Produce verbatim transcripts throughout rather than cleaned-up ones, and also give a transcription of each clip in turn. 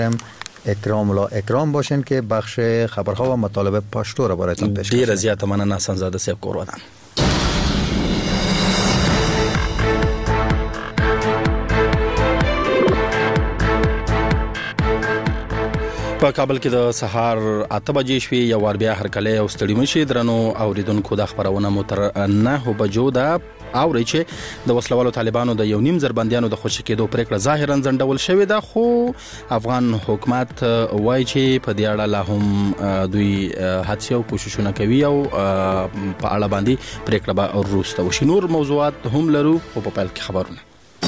اکرام لا اکرام باشین که بخش خبرها و مطالب پشتو را برایتان پیش ډیر زیاته مننه حسن زاده صاحب کورودان. په کابل کې د سهار اته بجې شوې یو وار بیا هرکلی او ستړي مشي درنو اوریدونکو د خبرونه مو تر نهو بجو ده اوري چې د وسلوالو طالبانو د یو نیم زر بندیانو د خوشی کېدو پریکړه ظاهرا ځنډول شوې ده، خو افغان حکومت وایي چې په دې اړه لا هم دوی هڅې او کوششونه کوي او په اړه باندې پریکړه به وروسته وشي. نور موضوعات هم لرو خو په پیل کې خبرونه.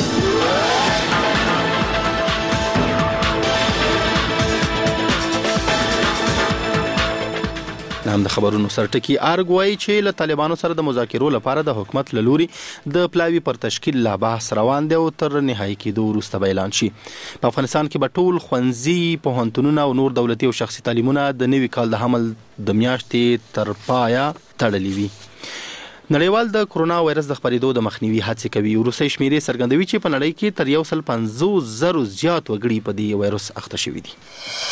نام د خبرونو سرټکی ارګ وایي چې له طالبانو سره د مذاکرو لپاره د حکومت له لوري د پلاوي پر تشکیل لا بحث روان دی او تر نهایي کېدو وروسته به اعلان شي. په افغانستان کې به ټول ښوونځي، پوهنتونونه او نور دولتي او شخصي تعلیمونه د نوي کال د حمل د میاشتې تر پایه تړلي وي. نړیوال د کرونا وایرس د خپرېدو د مخنیوي هڅې کوي. وروستۍ شمیرې څرګندوي چې په نړۍ کې تر یو سل پنځوس زرو زیات وګړي په دې وایرس اخته شوي دي.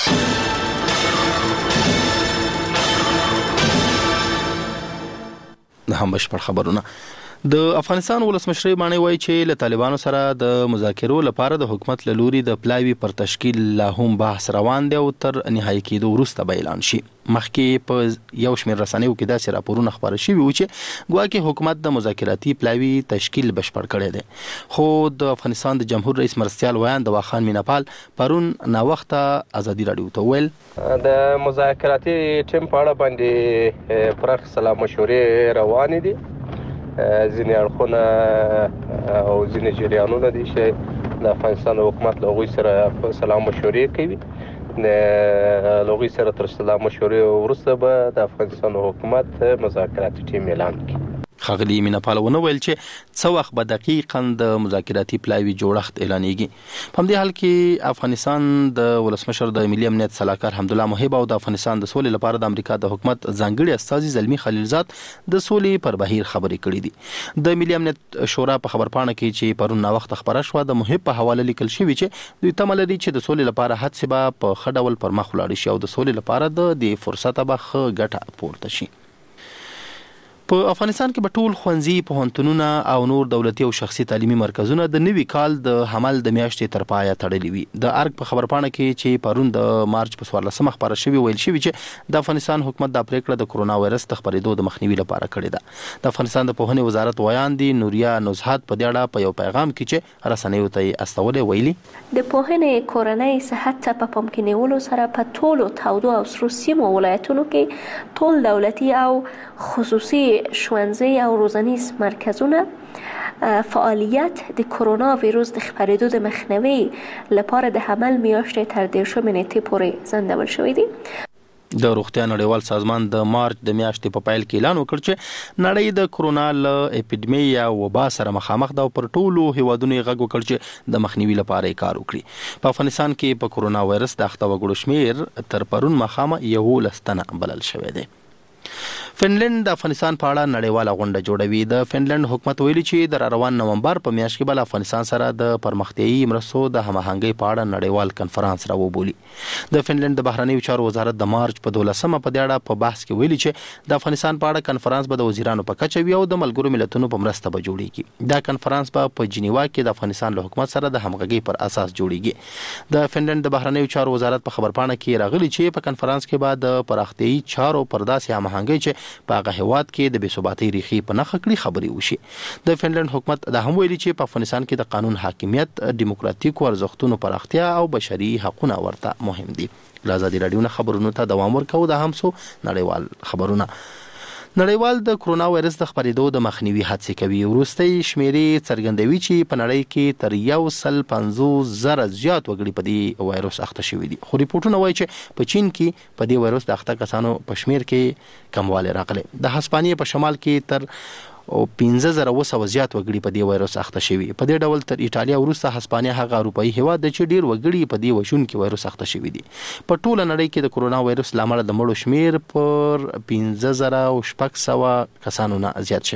هم بشپړ خبرونه. د افغانستان ولسمشر باندې وایي چې له طالبانو سره د مذاکرو لپاره د حکومت له لوري د پلاوي پر تشکیل لا هم بحث روان دی او تر نهایي کېدو وروسته به اعلان شي. مخکې په یو شمېر رسنیو کې داسې راپورونه خپاره شوي وو چې ګواکې حکومت د مذاکراتي پلاوي تشکیل بشپړ کړی دی، خو د افغانستان د جمهور رئیس مرستیال ویان د واخان میناپال پرون ناوخته ازادي راډیو ته ویل د مذاکراتي ټیم په اړه باندې پراخ سلا مشورې روانې دي. ځینې اړخونه او ځینې جریانونه دي چې د افغانستان حکومت له هغوی سره سلا مشورې کوي. له هغوی سره تر سلا مشورې وروسته به د افغانستان حکومت مذاکراتي ټیم اعلان کړي. ښاغلي میناپال ونه ویل چې څه وخت به دقیقاً د مذاکراتي پلاوي جوړښت اعلانېږي. په همدې حال کې افغانستان د ولسمشر د ملي امنیت سلاکار حمدالله محب او د افغانستان د سولې لپاره د امریکا د حکومت ځانګړي استازي زلمي خلیلزاد د سولې پر بهیر خبرې کړې دي. د ملي امنیت شورا په خبرپاڼه کې چې پرون ناوخته خبره شوه د محب په حواله لیکل شوي چې دوی تمه لري چې د سولې لپاره هڅې به په ښه ډول پر مخ ولاړې شي او د سولې لپاره د دې فرصته به ښه ګټه پورته شي. په افغانستان کې به ټول ښوونځي، پوهنتونونه او نور دولتي او شخصي تعلیمي مرکزونه د نوي کال د حمل د میاشتې تر پایه تړلي وي. د ارګ په خبرپاڼه کې چې پرون د مارچ په څوارلسمه خپاره شوي ویل شوي چې د افغانستان حکومت دا پریکړه د کرونا وایرس د خپرېدو د مخنیوي لپاره کړې ده. د افغانستان د پوهنې وزارت ویان دي نوریا نزهت په دې اړه په یو پیغام کې چې رسنیو ته یې استولی ویلي د پوهنې کورنۍ صحت ته په پام کې نیولو سره په ټولو تودو او سرو سیمو ولایتونو کې ټول دولتي او خصوصي ښوونځي او روزنیز مرکزونه فعالیت د کرونا ویروس د خپرېدو د مخنیوي لپاره د حمل میاشتې تر دېرشمې نیټې پورې ځنډول شوي دي. د روغتیا نړیوال سازمان د مارچ د میاشتې په پیل کې اعلان وکړ چې نړۍ د کرونا له اپیډمي یا وبا سره مخامخ ده او پر ټولو هیوادونو یې غږ وکړ چې د مخنیوي لپاره یې کار وکړي. په افغانستان کې په کرونا وایرس د اخته وګړو شمېر تر پرون ماښامه یولس تنه بلل شوی دی. فنلند د افغانستان په اړه نړیواله غونډه جوړوي. د فنلند حکومت ویلي چې د روان نومبر په میاشت کې به افغانستان سره د پرمختیایي مرستو د هماهنګۍ په اړه نړیوال کنفرانس راوبولي. د فنلند د بهرنیو چارو وزارت د مارچ په دولسمه په دې اړه په بحث کې ویلي چې د افغانستان په اړه کنفرانس به د وزیرانو په کچه وي او د ملګرو ملتونو په مرسته به جوړیږي. دا کنفرانس به په جنیوا کې د افغانستان له حکومت سره د همغږۍ پر اساس جوړیږي. د فنلند د بهرنیو چارو وزارت په خبرپاڼه کې راغلي چې په کنفرانس کې به د پراختیایي چارو پر داسې هماهنګۍ چې په هغه هیواد کې د بې ثباتۍ ریښې په نښه کړي خبرې وشي. د فنلند حکومت دا هم ویلي چې په افغانستان کې د قانون حاکمیت، دیموکراتیکو ارزښتونو پراختیا او بشري حقونه ورته مهم دي. له ازادي راډیو نه خبرونو ته دوام ورکوو. د هم څو نړیوال خبرونه. نړیوال د کرونا وایرس د خپرېدو د مخنیوي هڅې کوي. وروستۍ شمیرې څرګندوي چې په نړۍ کې تر یو سل پنځوس زره زیات وګړي په دې وایرس اخته شوي دي، خو ریپورټونه وایي چې په چین کې په دې وایرس د اخته کسانو په شمیر کې کموالی راغلی. د هسپانیې په شمال کې تر او پنځه زره اوه سوه زیات وګړي په دې وایرس اخته شوي. په دې ډول تر ایټالیا وروسته هسپانیا هغه اروپایي هیواد دی چې ډېر وګړي په دې وژونکي وایرس اخته شوي دي. په ټوله نړۍ کې د کرونا وایرس له امله د مړو شمیر پر پنځه زره او شپږ سوه کسانو نه زیات شوی دی.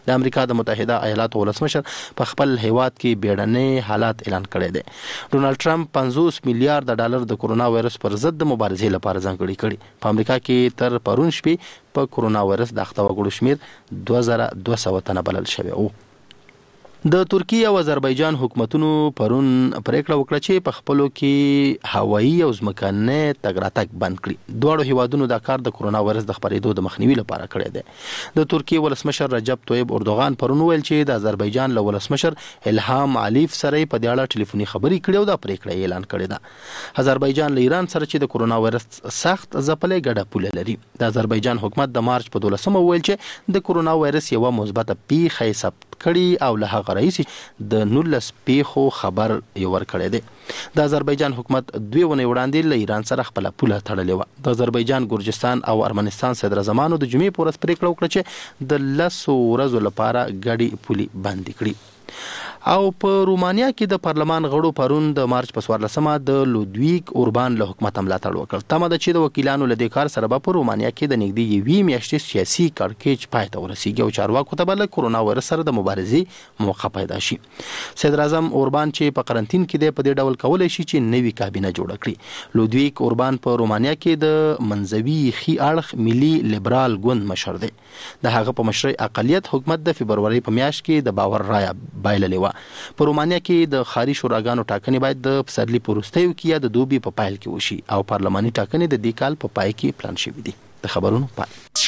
د امریکا د متحده ایالاتو ولسمشر په خپل هیواد کې بیړني حالات اعلان کړی دی. ډونالد ټرمپ پنځوس میلیارډ ډالر د کرونا وایرس پر ضد د مبارزې لپاره ځانګړي کړي. په امریکا کې تر پرون شپې په کرونا وایرس د اخته وګړو شمیر دوه زره دوه سوه تنه بلل شوی و. د ترکیه او آذربایجان حکومتونو پرون پریکړه وکړه چې په خپلو کې هوایي او ځمکني تګ راتګ بند کړي. دواړو هیوادونو دا کار د کرونا وایرس د خپرېدو د مخنیوي لپاره کړی دی. د ترکیه ولسمشر رجب طیب اردوغان پرون ویل چې د آذربایجان له ولسمشر الهام علیف سره په دې اړه ټلیفوني خبرې کړې او دا پریکړه اعلان کړې ده. آذربایجان له ایران سره چې د کرونا وایرس سخت ځپلې ګډه پوله لري. د آذربایجان حکومت د مارچ په دولسمه ویل چې د کرونا وایرس یوه مثبته پیښه ثبت کړي او له هغه راهیسې د نولس پیښو خبر یې ورکړی دی. د آذربایجان حکومت دوی ونې وړاندې له ایران سره خپله پوله تړلې وه. د آذربایجان، ګرجستان او ارمنستان صدراعظمانو د جمعې په ورځ پریکړه وکړه چې د لسو ورځو لپاره ګډې پولې بندې کړي. او په رومانیا کې د پارلمان غړو پرون د مارچ په څوارلسمه د لودویک اوربان له حکومت ملاتړ وکړ. تمه ده چې د وکیلانو له دې کار سره به په رومانیا کې د نږدې یوې میاشتې سیاسي کړکېچ پای ته ورسیږي او چارواکو ته به له کرونا وایرس سره د مبارزې موقع پیدا شي. صدراعظم اوربان چې په قرنطین کې دی په دې ډول کولی شي چې نوې کابینه جوړه کړي. لودویک اوربان په رومانیا کې د منځوي ښي اړخ ملي لیبرال ګوند مشر دی. د هغه په مشرۍ اقلیت حکومت د فبروري په میاشت کې د باور رایه بایللې وه. په رومانیا کې د ښاري شوراګانو ټاکنې باید د پسرلي په وروستیو کې یا د دوبي په پیل کې وشي او پارلماني ټاکنې د دې کال په پای کې پلان شوي دي. د خبرونو پای.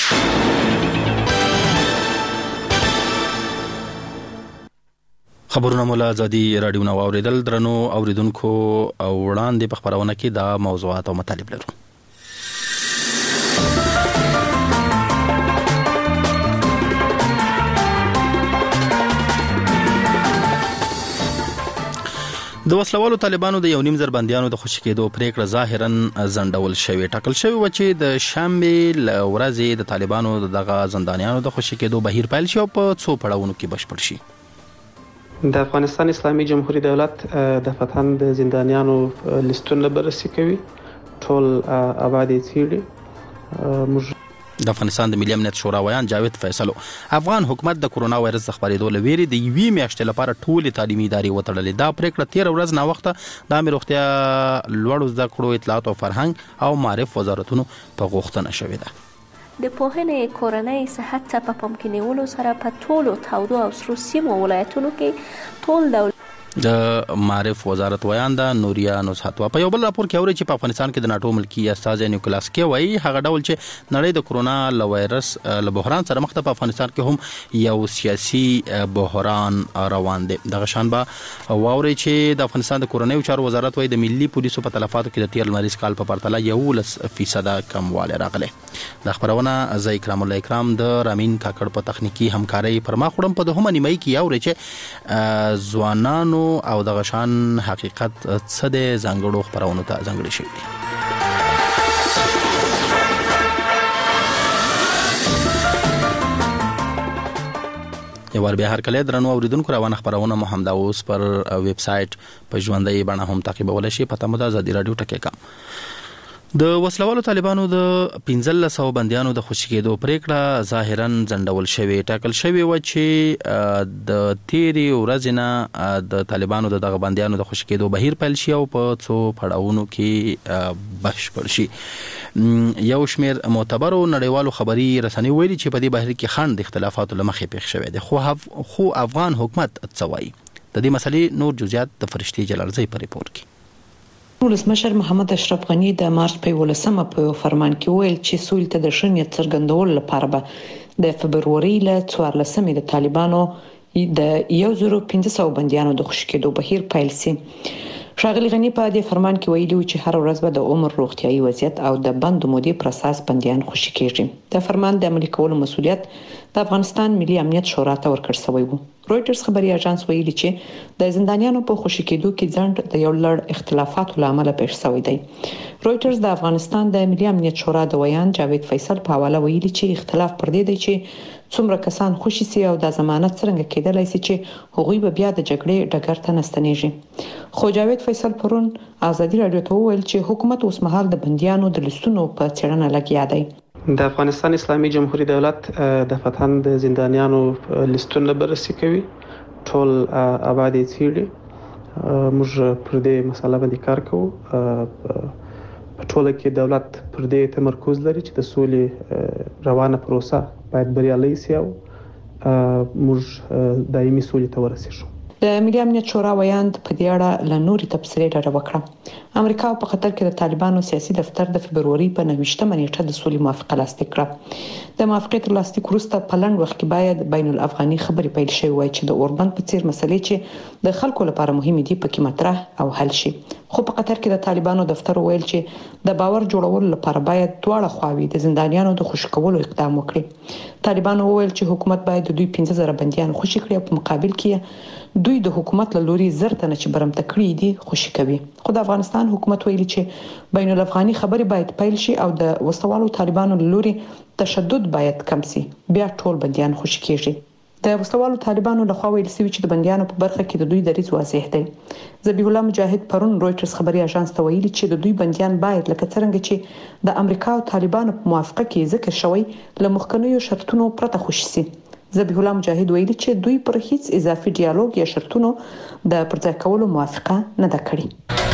خبرونه مولا ازادي رادیو نو اوریدل. درنو اوریدونکو او وړاندې په خبرونه کې دا موضوعات او مطالب لرو. د وسلوالو طالبانو د یو نیم زر بندیانو د خوشي کېدو پریکړه ظاهرا ځنډول شوې. ټاکل شوی و چې د شنبې له ورځې د طالبانو دغه زندانیانو د خوشي کېدو بهیر پیل شي او په څو پړاوونو کې بشپړ شي. د افغانستان اسلامي جمهوریت دولت د فتن د زندانیانو لیستونه بررسي کوي. ټول آبادی څیړي. د افغانستان د ملي امنیت شورا ویان جاوید فیصلو افغان حکومت د کرونا وایرس د خپرېدو له ویرې د یوې میاشتې لپاره ټولې تعلیمي ادارې وتړلې. دا پریکړه تېره ورځ ناوخته د عامه روغتیا، لوړو زده کړو، اطلاعات او فرهنګ او معرف وزارتونو په غوښتنه شوې ده. د پوهنې کورنۍ صحت ته په پام کې نیولو سره په ټولو تودو او سرو سیمو ولایتونو کې ټول دولت د معرف وزارت ویان د نوریا نصحتوا په یو بل راپور کې اوري چې په افغانستان کې د ناټو ملکی استازی نیکولاس کی وایي هغه ډول چې نړۍ د کرونا له وایرس له بحران سره مخ ده، په افغانستان کې هم یو سیاسي بحران روان دی. دغه شان به واوري چې د افغانستان د کورنۍ چارو وزارت وایي د ملي پولیسو په تلفاتو کې د تیر لمریز کال په پرتله یولس فیصد کموالی راغلی. د خبرونه زه اکرام الله اکرام د رامین کاکړ په تخنیکی همکارۍ پر ما خورم. په دهمه نیمه کې اوري چې ځوانانو او دغه شان حقیقت څه د ځانګړو خبرونو ته ځانګړي شوي دي. یو ور بیا هر کله درنو اوریدونکو روانه خبرونه مو همدا اوس پر ویب سټ په ژوندۍ بڼه هم تعقیبول شي. پته مو د ازادي رادیو ټکی کام. د وسلوالو طالبانو د پنځلس سوه بندیانو د خوشي کېدو پریکړه ظاهرا ځنډول شوې. ټاکل شوی و چې د تیرې ورځې نه د طالبانو د دغه بندیانو د خوشي کېدو بهیر پیل شي او په څو پړاوونو کې بشپړ شي. یو شمیر معتبرو نړیوالو خبري رسنیو ویلي چې په دې بهیر کې خنډ د اختلافاتو له مخې پېښ شوی دی. خو خو افغان حکومت څه وایي؟ د دې مسلې نور جزئیات د فرشتي جلالزی په ریپورت کې. ولسمشر محمد اشرف غنی د مارچ په ولسمه په فرمان کې ویل چې سولې ته د شنیت څرګندولو لپاره به د فبروري له څوارلسمې د طالبانو د یو زر پنځه سوه بندیانو د خوشي کېدو بهیر پیل شي. ښاغلي غنی په دې فرمان کې ویلي چې هر ورځ به د عمر روغتيایي وضعیت او د بند مودې پر اساس بندیان خوشي کېږي. د فرمان د عملي کولو مسؤلیت د افغانستان ملي امنیت شورا ته ورکړل شوی و. رويټرز خبري اژانس ویلي چې د زندانیانو په خوشي کېدو کې ځنډ د یو لړ اختلافاتو لامل پېښ شوی دی. رويټرز د افغانستان د ملي امنیت شورا د ویان جاوید فیصل په حواله ویلي چې اختلاف پر دې دی چې څومره کسان خوشي سي او د ضمانت څنګه کېدلای شي چې هغوی به بیا د جګړې ډګر ته نستنیږي. خو جاوید فیصل پرون ازادي رادیو ته ویل چې حکومت اوس مهال د بندیانو د لیستونو په څېړنه لګیا دی. د افغانستان اسلامي جمهوریت دولت دفعتاً د زندانیانو لیستونه بررسي کوي، ټول آباد یې څیړي. موږ پر دې مسله باندې کار کوو. په ټوله کې دولت پر دې تمرکز لري چې د سولې روانه پروسه باید بریالۍ سي او موږ دایمي سولې ته ورسیږو. د ملي امنیت شورا ویاند په دې اړه له نوري تبصرې ډډه وکړه. امریکا په قطر کې د طالبانو سیاسي دفتر د فبروري په نهمه نیټه د سولې موافقه لاسلیک کړه. د موافقې تر لاسلیک وروسته په لنډ وخت کې باید بین الافغاني خبرې پیل شي وای چې د اوربند په څیر مسلې چې د خلکو لپاره مهمه دي پکې مطرح او حل شي. خو په قطر کې د طالبانو دفتر ویل چې د باور جوړولو لپاره باید دواړه خواوې د زندانیانو د خوشي کولو اقدام وکړي. طالبانو ویل چې حکومت باید د دوی پنځه زره بنديان خوشي کړي او په مقابل کې دوی د حکومت له لوري زر تنه چې برمته کړی دي خوشي کوي. خو د افغانستان حکومت ویلي چې بین الافغاني خبرې باید پیل شي او د وسوالو طالبانو له لوري تشدد باید کم شي. بیا ټول بنديان خوشي کیږي. د وسوالو طالبانو له خوا ویل شوی چې د بنديانو په برخه کې د دوی دریځ واضح دی. ذبیح الله مجاهد پرون رويټرز خبري اژانس ته ویلي چې د دوی بنديان باید لکه څنګه چې د امریکا او طالبانو په موافقه کې ذکر شوی له مخکنیو شرطونو پرته خوشي شي. ذبیح الله مجاهد ویلي چې دوی پر هیڅ اضافي ډیالوګ یا شرطونو د پرځای کولو موافقه نه ده کړې.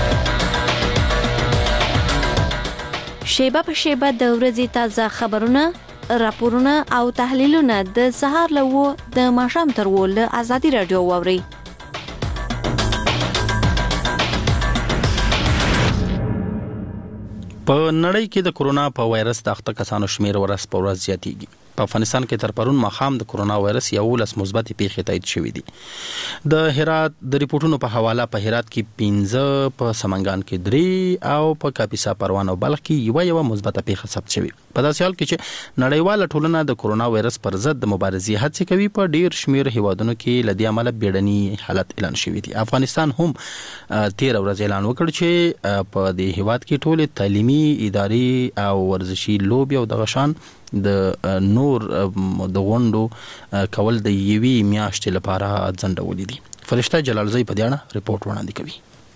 شیبه په شیبه د ورځې تازه خبرونه، راپورونه او تحلیلونه د سهار له و د ماښام تر و له ازادي رادیو واوري. په نړۍ کې د کورونا په وایرس د اخته کسانو شمیر ورځ په ورځ زیاتېږي. په افغانستان کې تر پرون ماښام د کورونا وایرس یولس مثبت پیښې تایید شوې دي. د هرات د ریپورتونو په حواله په هرات کې پنځه، په سمنګان کې درې او په کاپیسا، پروان او بلخ کې یو یو مثبت پیښه ثبت شوې. په داسې حال کې چې نړیواله ټولنه د کورونا وایرس پر ضد د مبارزې هڅې کوي، په ډیر شمیر هیوادونو کې لدی عمله بیړني حالت اعلان شوی دی. افغانستان هم تیر ورځ اعلان وکړ چې په دې هیواد کې ټول تعلیمي ادارې او ورزشي لوبي او دغه شان د نور د غونډو کول د یوې میاشتې لپاره ځنډولې دي. فرشته جلالزی په دې اړه ریپورت وړاندې کوي.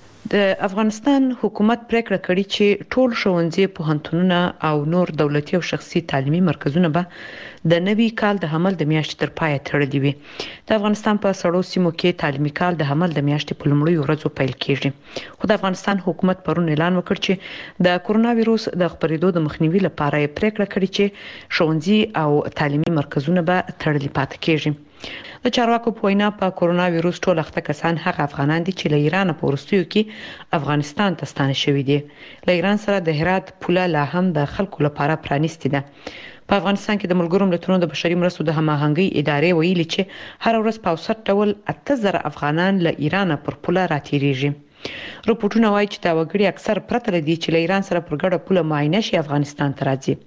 د افغانستان حکومت پریکړه کړې چې ټول ښوونځي، پوهنتونونه او نور دولتي او شخصي تعلیمي مرکزونه به د نوي کال د حمل د میاشتې تر پای تړلي وي. د افغانستان په سړو سیمو کې تعلیمي کال د حمل د میاشتې په لومړیو ورځو پیل کیږي. خو د افغانستان حکومت پرون اعلان وکړ چې د کورونا وایروس د خپرېدو د مخنیوي لپاره یې پریکړه کړې چې ښوونځي او تعلیمي مرکزونه به تړلي پاتې کیږي. د چارواکو په وینا په کورونا وایروس ټول اخته کسان هغه افغانان دي چې له ایران په وروستیو کې افغانستان ته ستانه شوي دي. له ایران سره د هرات پوله لا هم د خلکو لپاره پرانیستې ده. په افغانستان کې د ملګرو ملتونو د بشري مرستو د هماهنګۍ ادارې ویلي چې هر ورځ په اوسط ډول اته زره افغانان له ایران پر پوله راتېریږي. رپورټونه وایي چې دا وګړي اکثر پرته لدی چې له ایران سره پر ګډه پوله معاینه شي افغانستان ته راځي.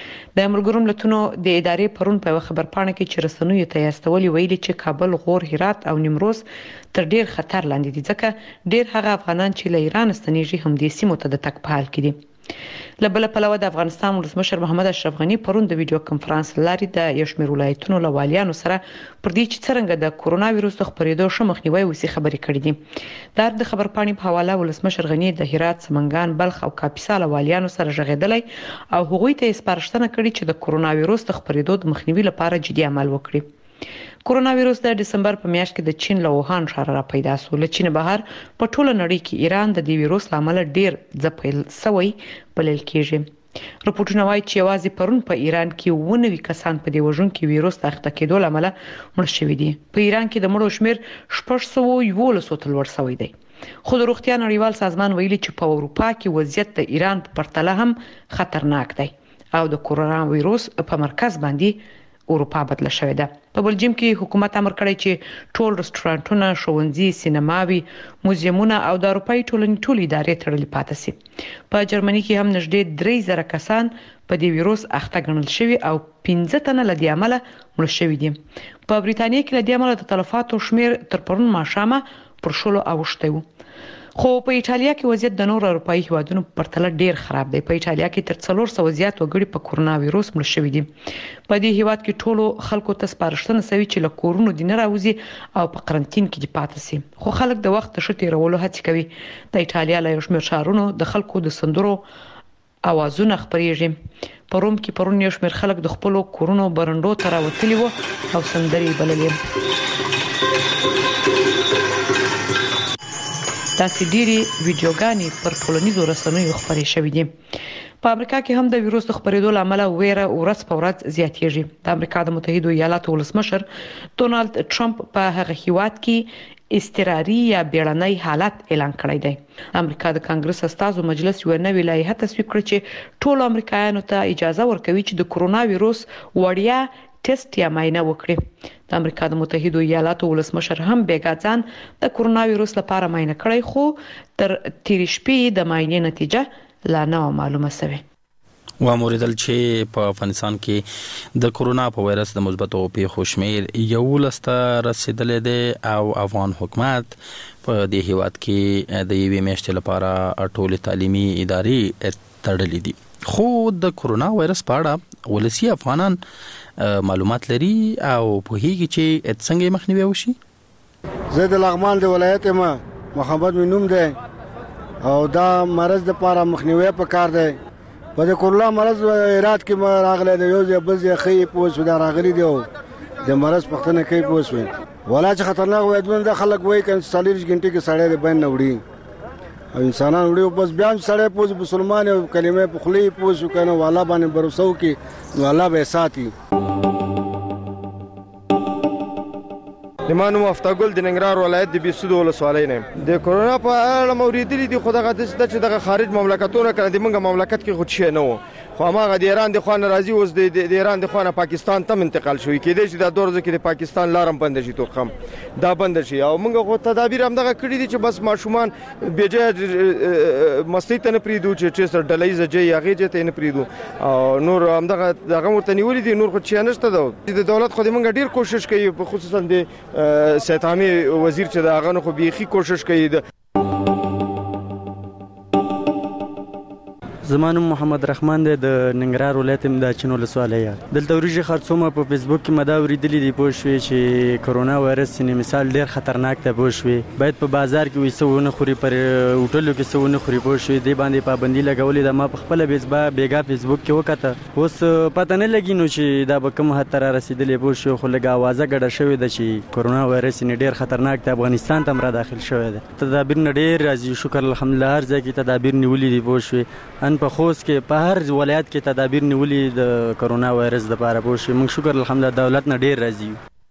د ملګرو ملتونو د ادارې پرون په خبر پاڼه کې چې رسنیو ته یاستولي ویلي چې کابل، غور، هرات او نیمروز تر ډیر خطر لاندې دي، ځکه ډیر هغه افغانان چې له ایران ستنیږي هم د سیمو ته د تک په حال کې دي. له بل پلوه د افغانستان ولسمشر محمد اشرف غنی پرون د ویډیو کانفرنس لاري د یو شمېر ولایتونو له والیانو سره پر دې چې څنګه د کورونا وایروس د خپرېدو شه مخنیوي وسی خبرې کړې دي. د خبر پاڼې په حواله ولسمشر غنی د هرات، سمنګان، بلخ او کاپیسا له والیانو سره ژغېدلی او هغوی ته سپارښتنه کړې چې د کورونا وایروس د خپرېدو د مخنیوي لپاره جدي عمل وکړي. کورونا وایروس د دسمبر په میاشت کې د چین له ووهان ښار را پیدا شو. له چین بهر په ټوله نړۍ کې ایران د دې وایروس لامل ډیر ځپل سوی بلل کېږي. رپورټونه وایي چې یوازې پرون په ایران کې اووه نوي کسان په دې وژونکي وایروس د اخته کېدو له امله مړه شوي دي. په ایران کې د مړو شمیر شپږ سوه یولسو ته لوړ شوی دی. خو د روغتیا نړیوال سازمان ویلي چې په اروپا کې وضعیت د ایران په پرتله هم خطرناک دی او د کورونا وایروس په مرکز باندې اروپا بدله شوې ده. په بلجیم کې حکومت امر کړی چې ټول رستورانټونه، ښوونځي، سینماوي، موزیمونه او د اروپایي ټولنې ټول ادارې تړلې پاتې شي. په جرمني کې هم نږدې درې زره کسان په دې وایروس اخته ګڼل شوي او پنځه تنه له دې امله مړه شوي دي. په بریتانیا کې له دې امله د تلفاتو شمیر تر پرون ماښامه پر شلو اوښتی و. خو په ایټالیا کې وضعیت د نور اروپایي هیوادونو په پرتله ډیر خراب دی. په ایټالیا کې تر څلور سوه زیات وګړي په کورونا وایروس مړه شوي دي. په دې هیواد کې ټولو خلکو ته سپارښتنه شوې چې له کورونو دې نه راوځي او په قرنطین کې دې پاتې شي. خو خلک د وخت د ښه تېرولو هڅې کوي. د ایټالیا له یو شمېر ښارونو د خلکو د سندرو اوازونه خپرېږي. په روم کې پرون یو شمېر خلک د خپلو کورونو برنډو ته راوتلي وو او سندرې بللې. داسې ډېرې ویډیوګانې پر ټولنیزو رسنیو خپرې شوې دي. په امریکا کې هم د ویروس د خپرېدو له امله ویره ورځ په ورځ زیاتېږي. د امریکا د متحدو ایالاتو ولسمشر ډونالد ټرمپ په هغه هیواد کې اضطراري یا بیړنی حالت اعلان کړی دی. امریکا د کانګرس استازو مجلس یو نوې لایحه تصویب کړې چې ټول امریکایانو ته اجازه ورکوي چې د کرونا ویروس وړیا ټیسټ یا معاینه وکړي. د امریکا د متحدو ایالاتو ولسمشر هم بیګا ځان د کرونا ویروس لپاره معاینه کړی، خو تر تیرې شپې د معاینې نتیجه لا نه معلومه شوه. واموریدل چې په افغانستان کې د کرونا په وایرس د مثبتو پیښو شمېر یولس ته رسیدلی دی او افغان حکومت په دې هیواد کې د یوې میاشتې لپاره ټولې تعلیمي ادارې تړلې دي. خو د کرونا وایرس په اړه ولسی افغانان معلومات لري او پوهیږي چې څنګه مخنیوي وشي. زه د لغمان د ولایت ما محمد منوم دی او دا مرض د لپاره مخنیوي پکار دی. په د کرونا مرض ایراد کې ما راغلی دی، یو ځای بل ځای خې پوه شو دا راغلی دی او د مرض پښتنه کوي پوه شو ولا چې خطرناک وای د خلک وای کله څلور غنټې کې سړی د بین وړي او انسانان وړي بس بیا سړی پوه مسلمان او کلمې په خلی پوه شو کنه والا باندې بروسو کې نو الله به ساتي. لمانو مفتاګل د ننګرهار ولایت د بیسود ولسوالۍ نه د کرونا په اړه موریدلې دي، خو دغه د چې دغه خارج مملکتونه کړه د منګه مملکت کې خو شي نه و، خو هغه د ایران د خوان راځي اوس د ایران د خوانه پاکستان ته انتقال شوی کېدې چې د دورځ کې د پاکستان لارم بند شي توخم دا بند شي او موږ خو تدابیر هم دغه کړی دي چې بس ماشومان بجې مستی ته نه پریدو چې چې سر ډلایز جې هغه چې ته نه پریدو او نور هم دغه دغه ورته نیولې دي، نور خو چې نشته دا د دولت خو د موږ ډیر کوشش کوي، خصوصا د سید عامه وزیر چې دا غنو خو بيخي کوشش کوي. زمانو محمد رحمان د ننګرهار ولایت د چنو ولسوالۍ دلته ورجه خرڅومه په فیسبوک کې مداوري دلی دی پوه شوې چې کرونا وایرس نه مثال ډیر خطرناک ته پوه شوې، باید په بازار کې وسونه خوري پر هوټلو کې سونه خوري پوه شوې دی باندې پابندي لګولې د ما په خپل بیسبا بیګا فیسبوک کې وکړه، اوس پته نه لګی نو چې دا به کوم حد تر رسیدلې پوه شو، خو لګا आवाज غډه شوې د چې کرونا وایرس نه ډیر خطرناک ته افغانستان ته را داخل شوې ده. تدابیر نه ډیر راځي، شکر الحمدلله هر ځای کې تدابیر نیولې دي پوه شوې، ان په خوست کې په هر ولایت کې تدابیر نیولې د کرونا وایرس لپاره پوه شوې. موږ شکر الحمدلله دولت نه ډیر راځي.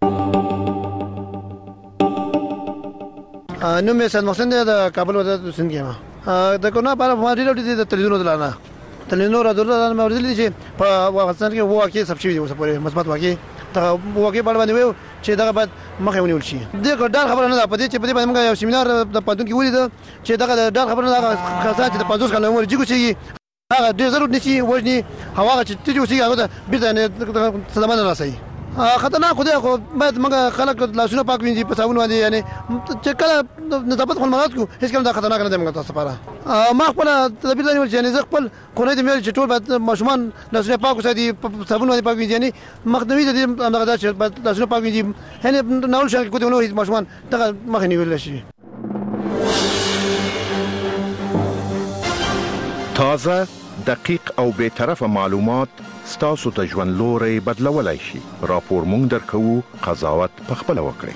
نو مې سید محسن د کابل ولایت سند کې ما د کرونا په اړه ما ډیر ډیر د تلویزیون دلانه تلویزیون را درته مې ورته چې په افغانستان کې وو کې سب شي دي اوس پورې مثبت واقع دا واقع باندې ویو چې دا بعد مخه ونیول شي. د ډار خبره نه ده په دې چې په دې باندې موږ یو سیمینار د پاتون کې ولید چې دا ډار خبره نه ده، خاصه چې د پنځوس کال عمر جګو شي هغه ډیر ضرورت نشي وژني هغه چې تیجو شي هغه بیرته نه صدمه نه راسي خطرناک خو دی، خو باید موږ خلک لاسونه پاک وینځي په صابون باندې، یعنی چې کله نظافت خپل مراد کو هیڅ کله دا خطرناک نه دی موږ تاسو لپاره. ما خپل تدبیر نیول چې یعنی زه خپل خونه دې مې چې ټول باید ماشومان لاسونه پاک وساتي په صابون باندې پاک وینځي، یعنی مخنیوي دې هغه دا چې لاسونه پاک وینځي یعنی ناول شي کو دې نو ماشومان دغه مخ نیول شي. تازه دقیق او به طرفه معلومات ستاسو ته ژوند لوري بدلولای شي. راپور مونږ درکو، قضاوت په خپل وکړئ.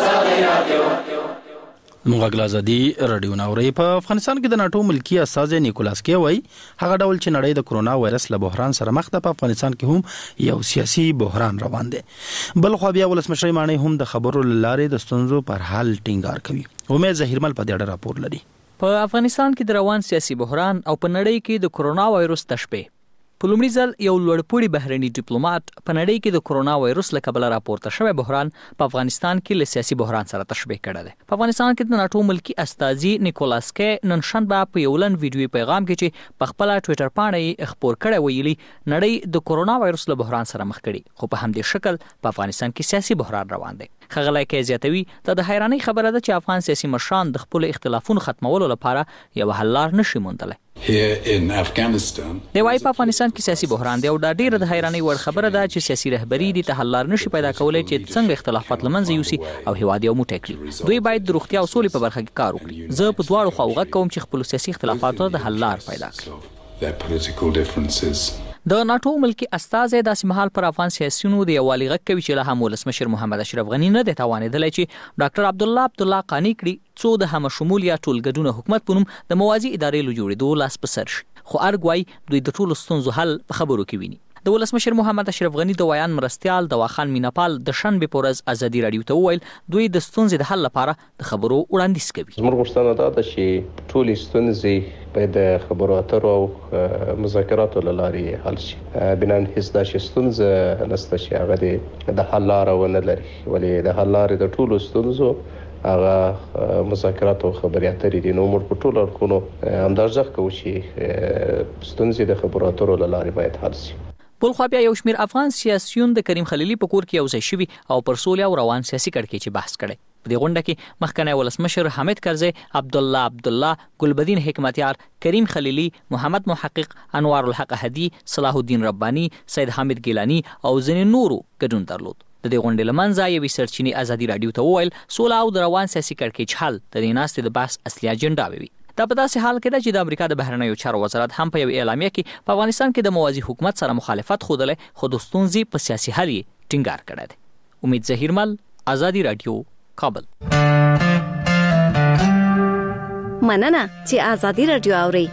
موږ غلازادي رادیو ناوړې په افغانستان کې د ناتو ملکی استاد نیکولاس کې وای هغه ډول چې نړۍ د کرونا وایرس له بحران سره مخ ده، په افغانستان کې هم یو سیاسي بحران روان دی. بل خو بیا ولسمشر مانی هم د خبرو لارې د ستونزو پر حل ټینګار کوي. امید زهیرمل په دې اړه راپور لري. په افغانستان کې د روان سیاسي بحران او په نړۍ کې د کرونا وایرس تشبیه په لومړي ځل یو لوړپوړي بهرني ډیپلوماټ په نړۍ کې د کرونا وایرس له کبله راپورته شوی بحران په افغانستان کې له سیاسي بحران سره تشبیه کړی دی. په افغانستان کې د ناتو ملکی استازي نیکولاس کې نن شنبه په یو لن ویډیوي پیغام کې چې په خپل ټوئیټر باندې خبر کړی ویلي نړۍ د کرونا وایرس له بحران سره مخ کړي، خو په همدې شکل په افغانستان کې سیاسي بحران روان دی. خغلای کې زیاتوي دا د حیرانۍ خبره ده چې افغان سیاسي مشران د خپل اختلافونو ختمولو لپاره یو حل لار نشي موندلی. دی وايي په افغانستان کې سیاسي بحران دی او دا ډیره د حیرانۍ وړ خبره ده چې سیاسي رهبری د حل لار نشي پیدا کولای چې څنګه اختلافات لمنځه یوسي او هیواد یو موټی کړي. دوی باید د روغتیا او سولې په برخه کې کار وکړي. زه په دواړو خواوو غږ کوم چې خپل سیاسي اختلافاتو د حل لار پیدا کړي. their political differences. د ناتو ملکی استازي داسې مهال پر افغان سیاسيونو د یووالي غږ کوي چې له هم ولسمشر محمد اشرف غنی نه د توانیدلی چې ډاکټر عبدالله عبدالله قانی کړي څو د هم شمول یا ټولګډونه حکومت په نوم د موازی ادارې له جوړېدو لاس په سر شي، خو ارګوای دوی د ټولو ستونزو حل په خبرو کې ویني. د ولسمشر محمد اشرف غنی د ویان مرستيال دواخان میناپال د شنبه پورز ازادي رادیو ته ویل دوی د ستونزې د حل لپاره د خبرو وړاندیز کوي. زموږ غوښتنه دا ده چې ټولې ستونزې په د خبرو اترو او مذاکراتو له لارې حل شي. بنان هیڅ داسې ستونزه نشته چې هغه د حل لاره ونه لري، ولې د حل لارې د ټولو ستونزو هغه مذاکرات او خبرې اترې دي. نو موږ په ټولو اړخونو همدارځه کوو چې ستونزې د خبرو اترو له لارې باید حل شي. بل خو بیا یو شمیر افغان سیاسيون د کریم خلیلي په کور کې یو ځای شوي او پر سولې او روان سیاسي کړکېچ بحث کړي. په دې غونډه کې مخکنی ولسمشر حامد کرزی، عبدالله عبدالله، ګلبدین حکمتیار، کریم خلیلي، محمد محقق، انوار الحق هدی، صلاح الدین ربانی، سید حامد گیلانی او ځینې نورو ګډون درلود. د دې غونډې لمنځه یوې سرچینې ازادي رادیو ته وویل سوله او د روان سیاسي کړکېچ حل د دې ناستې د بحث اصلي اجنډا وي. دا په داسې حال کې ده چې د امریکا د بهرنیو چارو وزارت هم په یو اعلامیه کې په افغانستان کې د موازی حکومت سره مخالفت خوده، خو د ستونزې په سیاسي حل یې ټینګار کړی دی. امید ظهیرمل، ازادي رادیو، کابل. مننه چې ازادي رادیو اوري.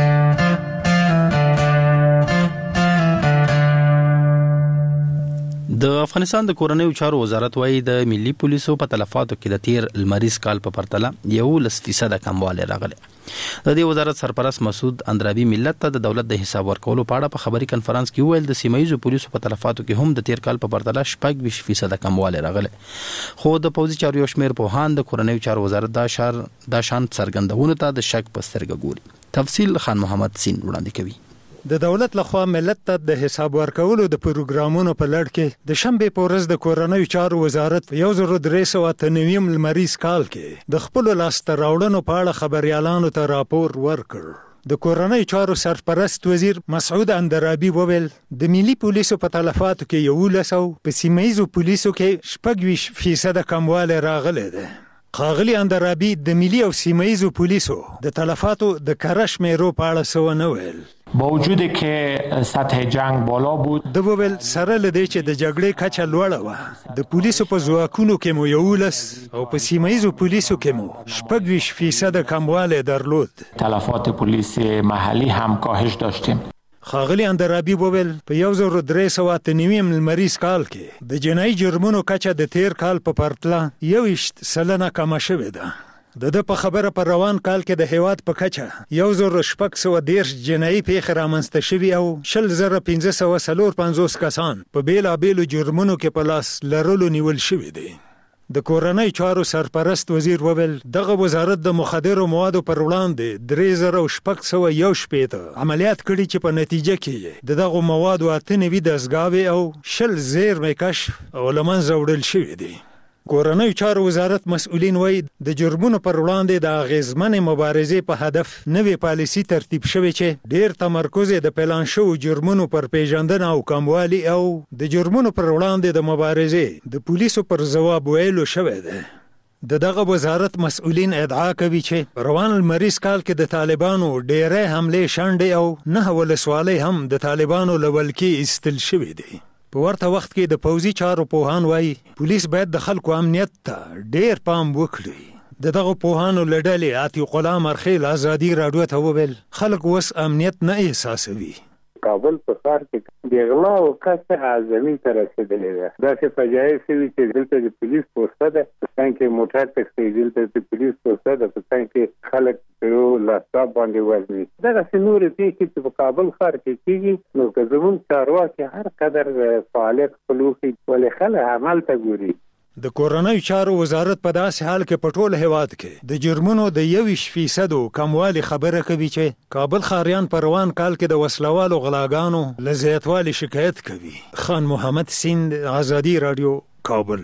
د افغانستان د کورنیو چارو وزارت وايي د ملي پولیسو په تلفاتو کې د تیر لمریز کال په پرتله یو لس فیصد کموالی راغلی. د دې وزارت سرپرست مسعود اندرابي ملت ته د دولت د حساب ورکولو په اړه په خبري کنفرانس کې ویل د سیمایي پولیسو په تلفاتو کې هم د تیر کال په پرتله شپږ ویشت فیصد کموالی راغلی. خو د پوځي چارو یو شمېر پوهان د کورنیو چارو وزارت دا شار دا شان څرګندونو ته د شک په سترګه ګوري. تفصیل خان محمد سین وړاندې کوي. د دولت لخوا ملت ته د حساب ورکولو د پروګرامونو په لړ کې د شنبه په ورځ د کورنیو چارو وزارت په یو زر درې سوه اته نوي لمریز کال کې د خپل لاسته راوړنو په اړه خبريالانو ته راپور ورکړ. د کورنیو چارو سرپرست وزیر مسعود اندرابي وویل د ملي پولیسو په تلفاتو کې یو لسو په سیمایي پولیسو کې شپږ ویشت فیصد کموالی راغلی دی. ښاغلي اندرابي د ملي او سیمایي پولیسو د تلفاتو د کره شمیرو په اړه څه ونه ویل. با وجودی که سطح جنگ بالا بود د وویل سره لدی چې د جګړې کچه لوړه وه، د پولیسو په ځواکونو کې مو یولس او په سیمایي پولیسو کې مو شپږ ویشت فیصد کموالی درلود. تلفات پلیس محلی هم کاهش داشتیم. ښاغلي اندرابي وویل په یو زر درې سوه اته نوي لمریز کال کې د جنایي جرمونو کچه د تیر کال په پرتله یوویشت سلنه کمه شوې ده. د د په خبره پر روان کال کې د هیواد په کچه یو زر شپږ سوه دېرش جنایي پیښې رامنځته شوي او شل زره پنځه سوه څلور پنځوس کسان په بېلابېلو جرمونو کې په لاس لرلو نیول شوي دي. د کورنۍ چارو سرپرست وزیر وویل دغه وزارت د مخدرو موادو پر وړاندې درې زره شپږ سوه یو شپېته عملیات کړي چې په نتیجه کې د دغو موادو اته نوي دستګاوې او شل زیرمې کشف او له منځه وړل شوي دي. کورنیو چارو وزارت مسؤلین وایي د جرمونو پر وړاندې د اغیزمنې مبارزې په هدف نوې پالیسي ترتیب شوې چې ډېر تمرکز یې د پلان شوو جرمونو پر پیژندنه او کموالي او د جرمونو پر وړاندې د مبارزې د پولیسو پر ځواب ویلو شوی دی. د دغه وزارت مسؤلین ادعا کوي چې روان لمریز کال کې د طالبانو ډېرې حملې شنډې او نه ولسوالۍ هم د طالبانو له ولکې ایستل شوي دي. په ورته وخت کې د پوځي چارو پوهان وایي پولیس باید د خلکو امنیت ته ډېر پام وکړي. د دغه پوهانو له ډلې عتیق الله مرخیل ازادي راډیو ته وویل خلک اوس امنیت نه احساسوي. کابل په ښار کې د غلا او کسب زمين ته رسیدلې ده. داسې فجایع شوي چې دلته د پولیس پوسټه ده، په څنګ کې موټر ټکسي، دلته د پولیس پوسټه ده، په څنګ کې خلک یو لاسټاپ باندې وزني. دغسې نورې پیښې چې په کابل ښار کې کېږي نو که زموږ چارواکي هر قدر فعالیت خپل وکړي ولې خلک عمل ته ګوري. د کورنیو چارو وزارت په داسې حال کې په ټول هیواد کې د جرمونو د یوویشت فیصدو کموالي خبره کوي چې کابل ښاریان په روان کال کې د وسلوالو غلاګانو له زیاتوالي شکایت کوي. خان محمد سیند، ازادي رادیو، کابل.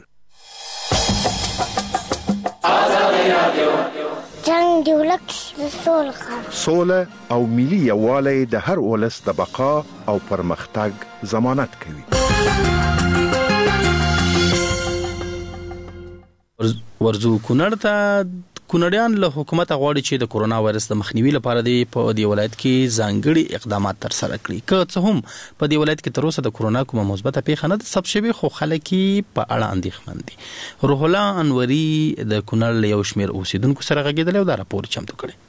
ازادي رادیو جنگ دی ولک سوله سوله او ملي یووالی د هر ولس د بقا او پرمختګ ضمانت کوي. ورزو کونړ ته کونړیان له حکومت غواړي چې د کورونا وایرس د مخنیوي لپاره د په دې ولایت کې ځانګړي اقدامات تر سره کړي. که څه هم په دې ولایت کې تر اوسه د کورونا کومه مثبته پیښه نه ده ثبت شوې، خو خلک په اړه اندېښمن دي. روح الله انوري د کونړ له یو شمېر اوسیدونکو سره غږېدلی او دا راپور چمتو کړی.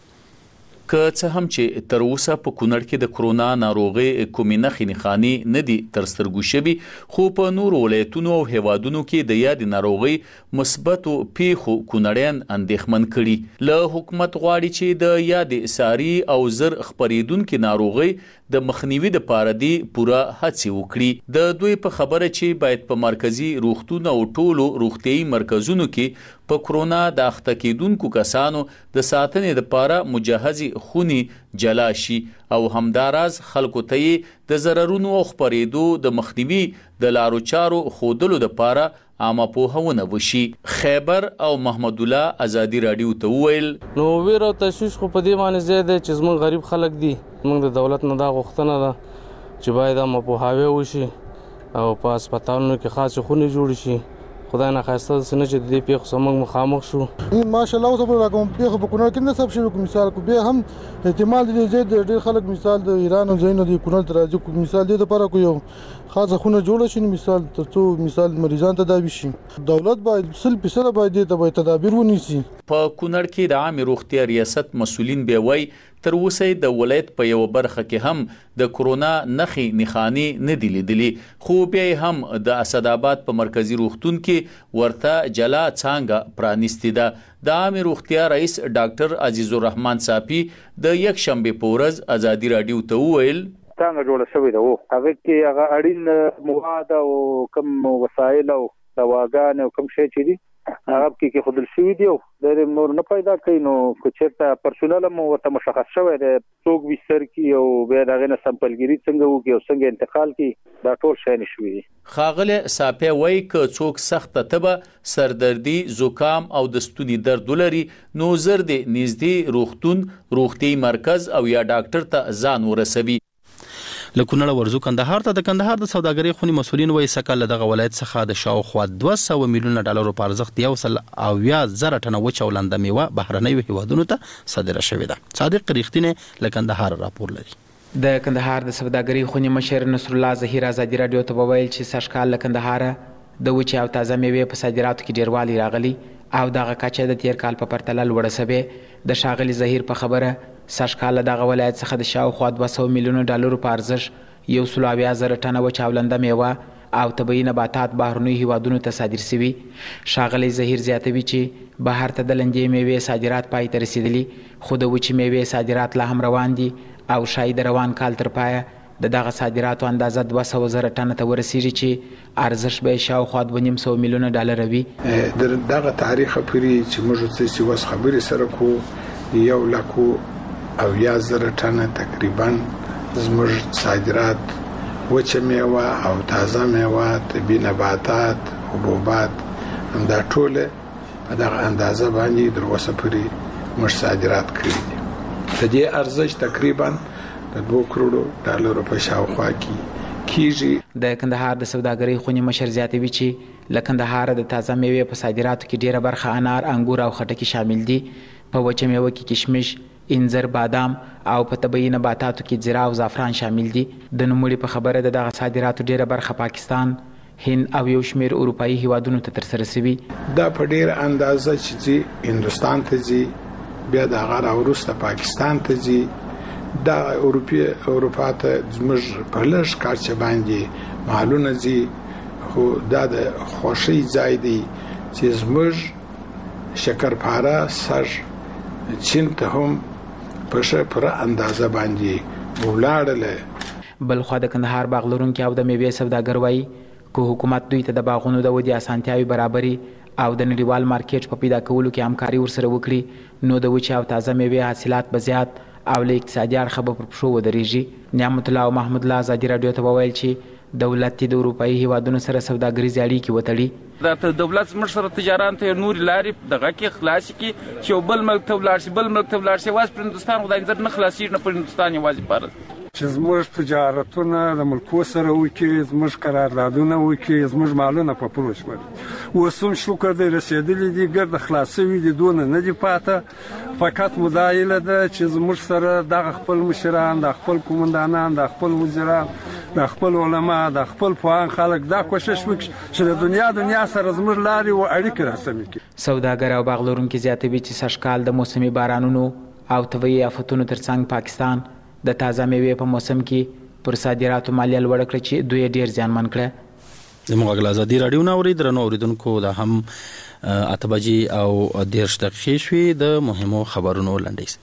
که څه هم چې تر اوسه په کونړ کې د کرونا ناروغي کومې نښې نښانې نه دي تر سترګو شوي، خو په نورو ولایتونو او هیوادونو کې د یادې ناروغۍ مثبتو پیښو کونړیان اندېښمن کړي. له حکومت غواړي چې د یادې ساري او زر خپرېدونکې ناروغۍ د مخنیوي دپاره دې پوره هڅې وکړي. د دوی په خبره چې باید په مرکزي روغتون او ټولو روغتیايي مرکزونو کې په کرونا د اخته کېدونکو کسانو د ساتنې دپاره مجهزي خوني جلا شي او همداراز خلکو ته یې د ضررونو او خپرېدو د مخنیوي د لارو چارو ښودلو دپاره عامه پوهونه وشي. خیبر او محمد الله ازادي راډیو ته وویل نو ویر او تشویش خو په دې باندې زیات دی چې زموږ غریب خلک دي، موږ د دولت نه دا غوښتنه ده چې باید عامه پوهاوی وشي او په هسپتالونو کې خاصې خونې جوړې شي. خدای نه خواسته سنه چې د دې پیښو سره موږ مخامخ شو. ماشاءالله اوس په کوم پیښو په کونړ کې نه سب شي. کوم مثال کو به هم احتمال دي زیات ډېر خلک مثال د ایران او زینو د کونړ ته راځي. کوم مثال دي لپاره کو یو خاصه خونه جوړه شي مثال ترڅو مثال مریضان تداوي شي. دولت باید سل فیصد باید د تدابیر ونیسي. په کونړ کې د عامه روغتیا ریاست مسؤلین به وای تر اوسه د ولایت په یو برخه کې هم د کرونا نښې نښانې نه دي لیدلې، خو بیا هم د اسداباد په مرکزي روغتون کې ورته جلا څانګه پرانیستې ده. د عامه روغتیا رئیس ډاکټر عزیز الرحمن صافي د یک شنبه په ورځ ازادي راډیو ته وویل څنګه جوړه شوې ده، هغه کې هغه اړین مواد او کوم وسایل او دواګان او کوم شی چې دي هغه کې کې خودل شوی دی او د نور نه پیدا کوي. نو که چېرته پرسونل مو ورته مشخص شوی دی څوک وستر کی او بیا دغه نه سمپلګری څنګه وکي او څنګه انتقال کی، دا ټول شی نشوي. خاغله صافي وای ک څوک سخت تبه سردردي زکام او د ستوني درد ولري نو زر دي نږدې روغتون روغتي مرکز او یا ډاکټر ته ځان ورسوي. له کونړ ورزو کندهار ته د کندهار د سوداګرۍ خوني مسؤلین وایي سکه دغه ولایت څخه د شاوخوا دوه سوه میلیونه ډالرو په ارزښت یو سل اویا زره ټنه وچ او لنده میوه بهرنیو هیوادونو ته صادره شوې ده. صادق ریښتینې له کندهار راپور لري. د کندهار د سوداګرۍ خوني مشر نصر الله ظهیر ازادي راډیو ته وویل چې سږکال له کندهار د وچ او تازه میوې په صادراتو کې ډیروالی راغلی او دغه کچه د تیر کال په پرتله لوړه شوې. د ښاغلي ظهیر په خبره سږکال دغه ولایت څخه د شاوخوا دوه سوه میلیونه ډالرو په ارزښت یو سل اویا زره ټنه وچ او لنده میوه او طبیعي نباتات بهرنیو هیوادونو ته صادر شوي. ښاغلی ظهیر زیاتوي چې بهر ته د لندې میوې صادرات پای ته رسیدلي، خو د وچې میوې صادرات لا هم روان دي او شاید د روان کال تر پایه د دغه صادراتو اندازه دوه سوه زره ټنه ته ورسیږي چې ارزښت به یې شاوخوا دوه نیم سوه میلیونه ډالره وي. د دغه تاریخ پورې چې موږ څه اوس خبرې سره کوو یو لکو اویا زره ټنه تقریبا زموږ صادرات وچه میوه او تازه میوه طبیعي نباتات حبوبات همدا ټوله په دغه اندازه باندې تر اوسه پورې موږ صادرات کړي دي. د دې ارزښت تقریبا د دوه کروڑو ډالرو په شاوخوا کې کیږي. د کندهار د سوداګرۍ خوني مشر زیاتوي چې له کندهار د تازه میوې په صادراتو کې ډیره برخه انار، انګور او خټکي شامل دي. په وچه میوه کې کشمش، انځر، بادام او په طبیعي نباتاتو کې زیره او زعفران شامل دي. د نوموړي په خبره د دغه صادراتو ډیره برخه پاکستان، هند او یو شمېر اروپایي هیوادونو ته ترسره شوي. دا په ډیره اندازه چې ځي هندوستان ته ځي، بیا د هغه راوروسته پاکستان ته ځي، دا اروپا اروپا ته زموږ په لږ کارچه باندې مالونه ځي. خو دا د خوښۍ ځای دی چې زموږ شکرپاره سږ چین ته هم په ښه پوره اندازه باندې ولاړله. بلخوا د کندهار باغ لرونکي او د میوې سوداګر وایي که حکومت دوی ته د باغونو د ودې اسانتیاوې برابري او د نړیوال مارکیټ په پیدا کولو کې همکاري ورسره وکړي نو د وچې او تازه میوې حاصلات به زیات او له اقتصادي اړخه به پر پښو ودرېږي. نعمت الله او محمود الله ازادي راډیو ته وویل چې دولت د اروپایي هیوادونو سره سوداګریزې اړیکې وتړي. د دولت زموږ سره تجاران ته نورې لارې دغه کې خلاصې کړي چې یو بل ملک ته ولاړ شي، بل ملک ته ولاړ شي. یوازې پر هندوستان خدای نظر نه خلاصېږي، نه پر هندوستان یوازې فرض. چې زموږ تجارتونه د ملکو سره وکړي، زموږ قراردادونه وکړي، زموږ مالونه په پلو شول. اوس هم شکر دی رسېدلي دي، ګرد خلاصوي دي، دونه نه دي پاته. فقط مدا هیله ده چې زموږ سره دغه خپل مشران، د خپل قومندانان، د خپل وزیران، د خپل علما، د خپل پوهان خلک دا کوشش وکړي چې د دنیا دنیا سره زموږ لارې او اړیکې راسمې کړي. سوداګر او باغ لرونکي زیاتوي چې سږکال د موسمي بارانونو او طبیعي آفتونو ترڅنګ پاکستان د تازه میوې په موسم کې پر صادراتو مالیه لوړه کړه چې دوی ډیر زیانمن کړه. د موږ ازادي رادیو نو اوري درنو اوریدونکو دا هم اته بجې او دیرش دقیقې شوې د مهمو خبرونو لنډیز.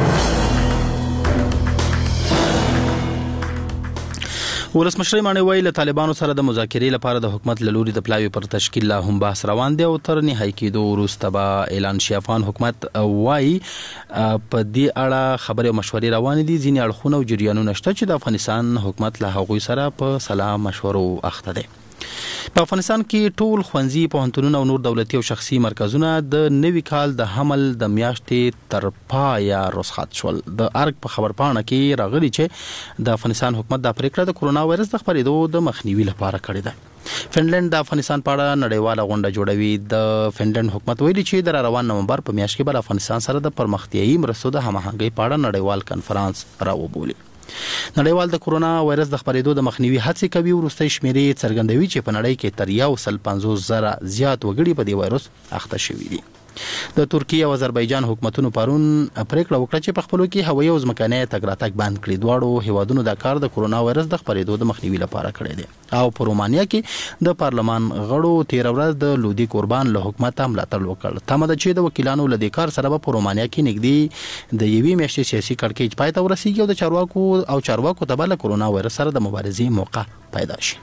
ولسمشر مانی وایي له طالبانو سره د مذاکرې لپاره د حکومت له لوري د پلاوي پر تشکیل لا هم بحث روان دی او تر نهایي کېدو وروسته به اعلان شي. افغان حکومت وایي په دې اړه خبرې او مشورې روانې دي. ځینې اړخونه او جریانونه شته چې د افغانستان حکومت له هغوی سره په سلا مشورو اخته دی. په افغانستان کې ټول ښوونځي، پوهنتونونه او نور دولتي او شخصي مرکزونه د نوي کال د حمل د میاشتې تر پایه رخصت شول. د ارګ په خبرپاڼه کې راغلي چې د افغانستان حکومت د پریکړه د کرونا وایرس د خپرېدو د مخنیوي لپاره کړې ده. فنلند د افغانستان په اړه نړیواله غونډه جوړوي. د فنلند حکومت ویلي چې د روان نومبر په میاشت کې به افغانستان سره د پرمختیایي مرستو د هماهنګۍ په اړه نړیوال کنفرانس راوبولي. نړیوال د کرونا وایرس د خپرېدو د مخنیوي هڅې کوي. وروستۍ شمیرې څرګندوي چې په نړۍ کې تر یو سل پنځوس زره زیات وګړي په دې وایرس اخته شوي دي. د ترکیه او آذربایجان حکومتونو پرون پریکړه وکړه چې په خپلو کې هوایي او ځمکنی تګ راتګ بند کړي. دواړو هیوادونو دا کار د کرونا وایرس د خپرېدو د مخنیوي لپاره کړی دی. او په رومانیا کې د پارلمان غړو تیر ورځ د لودي قربان له حکومت ملاتړ وکړ. تمه ده چې د وکیلانو له دې کار سره په رومانیا کې نږدې د یوې میاشتې سیاسي کړکېچ پای ته ورسیږي او د چارواکو او چارواکو ته به له کرونا وایرس سره د مبارزې موقع پیدا شي.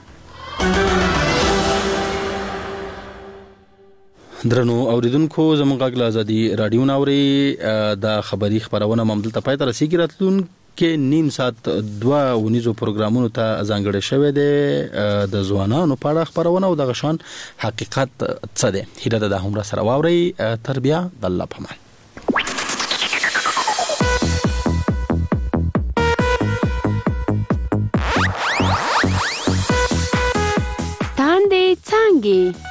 درنو اوریدونکو زموږ غږ له ازادي رادیو ناوري د خبري خبرونه ممدلته پای ته رسیدي. راتلونکي نیم ساعت دوه ونیزو پروګرامونو ته ځانګړی شوی دی د ځوانانو په اړه خبرونه او د غشان حقیقت څه دی. هیله ده هم را سره واوري. تر بیا د الله په امان. تاندې څانګې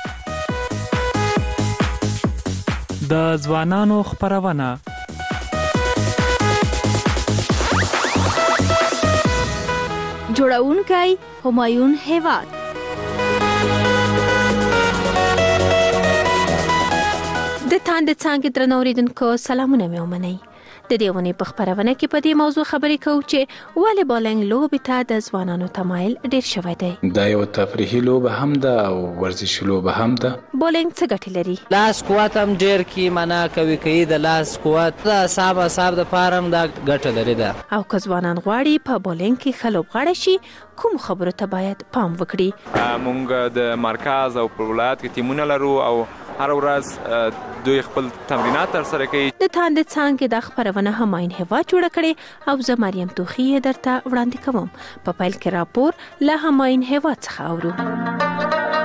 د ځوانانو خبرونه جوړونکی همایون هیواد. د تاندې څانګې درنو اوریدونکو سلامونه مې ومنئ. د دې ونې په خبرونه کې په دې موضوع خبرې کوو چې ولې بولینګ لوبې ته د ځوانانو تمایل ډېر شوی دی. دا یو تفریحي لوبه هم ده او ورزشي لوبه هم ده. بولینګ څه ګټې لري؟ لاس قوت هم ډېر کی معنا کوي کوي د لاس قوت د اعصاب اعصاب د پاره دا ګټه لري ده. او که ځوانان غواړي په بولینګ کې ښه لوبغاړي شي کوم خبرو ته باید پام وکړي؟ مونږ د مرکز او په ولایت کې ټیمونه لرو او هر ورځ دوی خپل تمرینات ترسره کوي. د تاندې څانګې د خبرونه همایون هیواد جوړه کړې او زه مریم توخی درته وړاندې کوم. په پیل کې راپور له همایون هیواد څخه اورو.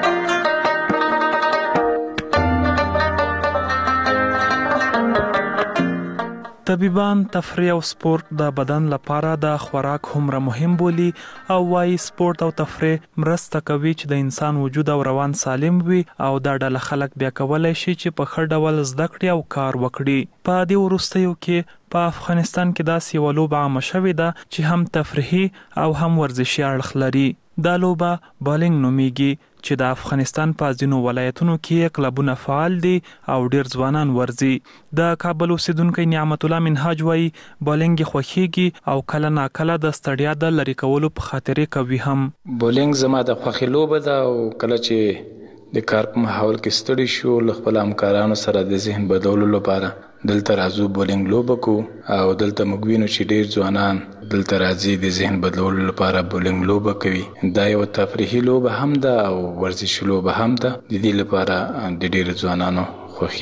طبيبان تفریح او سپورت د بدن لپاره د خوراک هومره مهم بولي او وايي سپورت او تفریح مرسته کوي چې د انسان وجود او روان سالم وي او دا ډله خلک بیا کولای شي چې په ښه ډول زده کړي او کار وکړي. په دې وروستیو کې په افغانستان کې داسې یوه لوبه عامه شوې ده چې هم تفریحي او هم ورزشي اړخ لري. دا لوبه بالینګ نومیږي چې د افغانستان په ځینو ولایتونو کې کلبونه فعال دي او ډیر ځوانان ورزي. د کابل اوسیدونکو نعمت الله منهاج وایي بالینګ خوښيږي او کله نا کله د ستړیا د لری کولو په خاطر کوي هم. بالینګ زما د خوښي لوبه ده او کله چې د کار په ماحول کې ستړي شو ل خپل همکارانو سره د ذهن بدلولو لپاره دلته راځو بولینګ لوبه کو او دلته موږ وینو چې ډیر ځوانان دلته راځي د ذهن بدلولو لپاره بولینګ لوبه کوي. دا یو تفریحي لوبه هم ده او ورزشي لوبه هم ده. د دې لپاره د ډیر ځوانانو خوښي.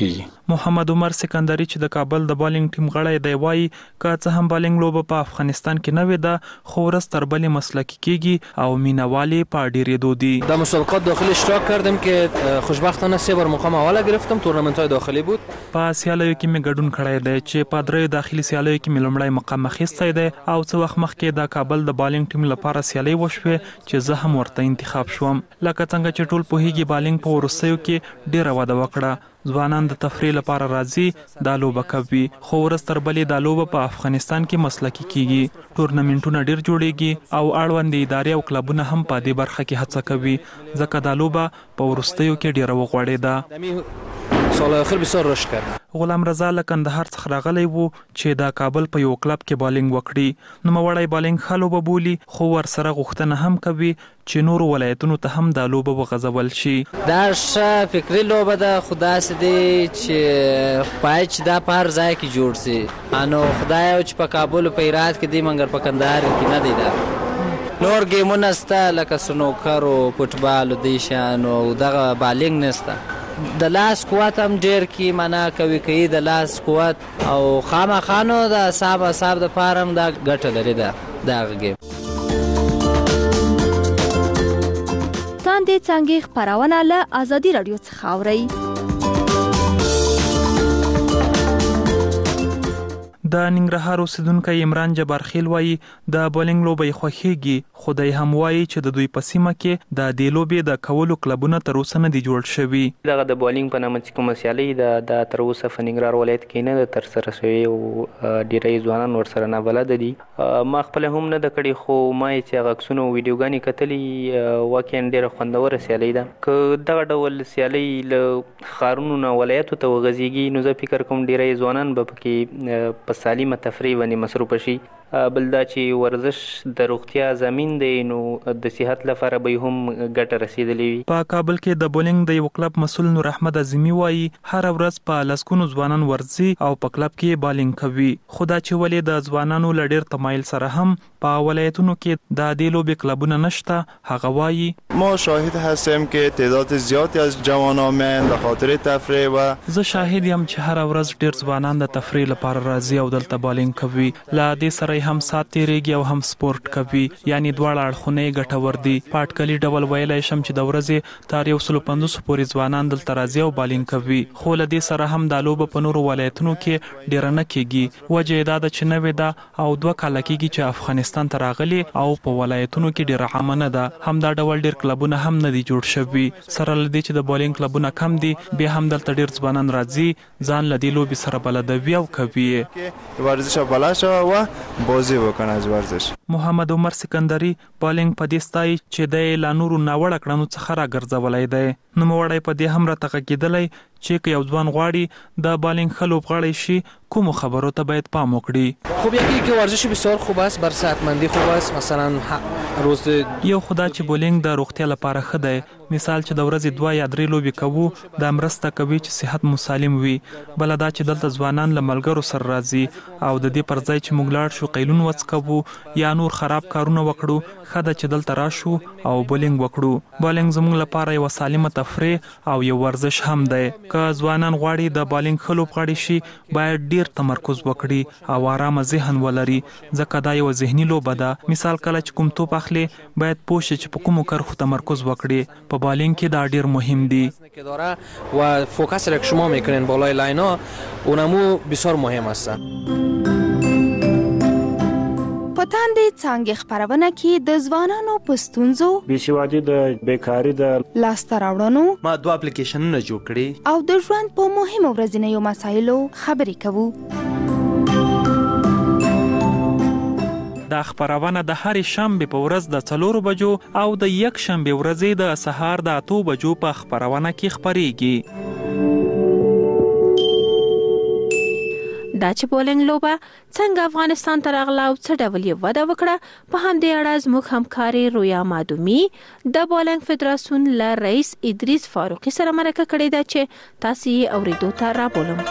محمد عمر سکندری چې د کابل د بالینګ ټیم غړی دی وایي که څه هم بالینګ لوبه په افغانستان کې نه وي ده خو ورځ تر بلې مسلکی کیږي او مینوالي په ډیرېدو دي. در مسابقات داخلی اشتراک کردیم که خوشبختانه سه بار مقام اول گرفتم. تورنمنت‌های داخلی بود. په سیالیو کې مې ګډون کړی دی چې په دریو داخلي سیالیو کې مې لومړی مقام اخیستی دی او څه وخت مخکې د کابل د بالینګ ټیم لپاره سیالي وشوې چې زه هم ورته انتخاب شوم. لکه څنګه چې ټول پوهیږي بالینګ په وروستیو کې ډیره وده وکړه. ځوانان د تفریح لپاره راځي دا لوبه کوي خو ورځ تر بلې دا لوبه په افغانستان کې مسلکی کیږي. ټورنمنټونه ډیر جوړیږي او اړوند ادارې او کلبونه هم په دې برخه کې هڅه کوي ځکه دا لوبه په وروستیو کې ډیره وغوړېده. سال اخر بسیار رشد کرد. غلام رضا له کندهار څخه راغلی وو چې د کابل په یو کلب کې بالینګ وکړي. نوموړی بالینګ ښه لوبه بولي خو ورسره غوښتنه هم کوي چې نورو ولایتونو ته هم دا لوبه وغځول شي. دا ښه فکري لوبه ده خو داسې دی چې باید چې دا په هر ځای کې جوړ سي. نو خدایه چې په کابل او په هرات کې دی مګر په کندهار کې نه دی. دا نور ګیمونه شته لکه سنوکر او فوټبال او دې شیان او دغه بالینګ نشته. د لاس قوت هم ډیر کی معنا کوي کوي د لاس قوت او خامخانو د صاحب صاحب د پارم دا ګټه لري. دا دغه گیم تاندې څنګه خبرونه له ازادي رادیو څخه اوري. د ننګرهار اوسیدونکی عمران جبار خیل وایي د بالینګ لوبه یې خوښیږي خو دی هم وایي چې د دوی په سیمه کې د دې لوبې د کولو کلبونه تر اوسه نه دي جوړ شوي. دغه د بالینګ په نامه چې کومه سیالي ده د تر اوسه په ننګرهار ولایت کې نه ده ترسره شوې او ډېری ځوانان ورسره نابلده دي. ما خپله هم نه ده کړې خو ما یې چې هغه عکسونه او ویډیوګانې کتلي واقعا ډېره خوندوره سیالي ده. که دغه ډول سیالۍ له ښارونو نه ولایتو ته وغځېږي نو زه فکر کوم ډېری ځوانان به پکې په سالمه تفریح باندې مصروفه شي. بل دا چې ورزش د روغتیا ضامن دی نو د صحت لپاره به هم ګټه رسیدلې وي. په کابل کې د بولینګ د یو کلب مسول نور احمد اعظمي وایي هر ورځ په لسګونو ځوانان ورځي او په کلب کې بالینګ کوي. خدا چې ولې د ځوانانو له ډېر تمایل سره هم په ولایتونو کې د دې لوبې کلبونه نشته. هغه وایي ما شاهد هستیم که تعداد زیادی از جوانان من به خاطر تفریح و زه شاهد یم چې هر ورځ ډېر ځوانان د تفریح لپاره راځي او دلته بالینګ کوي. لا دې سره هم سات تیریږي او هم سپورت کوي یعنی دواړه اړخونه ګټور دي. په اټکلي ډول ویلای شم چې د ورځې تر یو سل پنځوس پورې ځوانان دلته راځي او بالینګ کوي خو له دې سره هم د لوبه په نورو ولایتونو کې ډیر نه کیږي. وجه یې دا ده چې نوې ده او دوه کاله کیږي چې افغانستان ته راغلي او په ولایتونو کې ډیر عام نه ده. هم دا ډول ډیر کلبونه هم نه دي جوړ شوي. سره له دې چې د بالینګ کلبونه کم دي بیا هم دلته ډیر ځوانان راځي ځان له دې لوبې سره بلدوي او کوي. ورزش بلد شوه و بازی بکنه از ورزش. محمد عمر سکندری بالینګ په دې ستای چې د لا نورو ناوړه کړنو څخه راګرځولای دی. نوموړی په دې هم راته کېدلی چې که یو ځوان غواړي د بالینګ ښه لوبغاړی شي کومو خبرو ته باید پام وکړي. خب یکی که ورزش بسیار خوب است بر صحتمندی خوب است. مثلا روز یو خدا چې بالینګ د روغتیا لپاره ښه دی. مثال چې د ورځې دوه یا درې لوبې کوو دا مرسته کوي چې صحت مو سالم وي. بل دا چې دلته ځوانان له ملګرو سره راځي او د دې پر ځای چې موږ لاړ شو قیلون وڅکوو یا نور خراب کارونه وکړو ښه ده چې دلته راشو او بالینګ وکړو. بالینګ زموږ لپاره یو سالمه تفریح او یو ورزش هم دی. که ځوانان غواړي د بالینګ ښه لوبغاړي شي باید ډیر تمرکز وکړي او آرامه ذهن ولري ځکه دا یو ذهني لوبه ده. مثال کله چې کوم توپ اخلي باید پوه شي چې په کومو کرښو تمرکز وکړي. په بالینګ کې دا ډیر مهم دی و فوکس را که شما میکنین بالای لاینا اونمو بسیار مهم است. په تاندې څنګه خبرونه کې د ځوانانو په ستونزو بېسوادي د بیکاري د لاسته راوړنو ما دوه اپلیکیشنونه جوړ کړي او د ژوند په مهمو ورځنیو مسایلو خبرې کوو. دا خبرونه د هرې شنبې په ورځ د څلورو بجو او د یک شنبې ورځې د سهار د اتو بجو په خبرونه کې خبرېږي. دا چې بولینګ لوبه څنګه افغانستان ته راغله او څه ډول یې وده وکړه په همدې اړه زموږ همکاري رویا مادومي د بولینګ فدراسیون له رئیس ادریس فاروقي سره مرکه کړې ده چې تاسو یې اوریدو ته رابولم.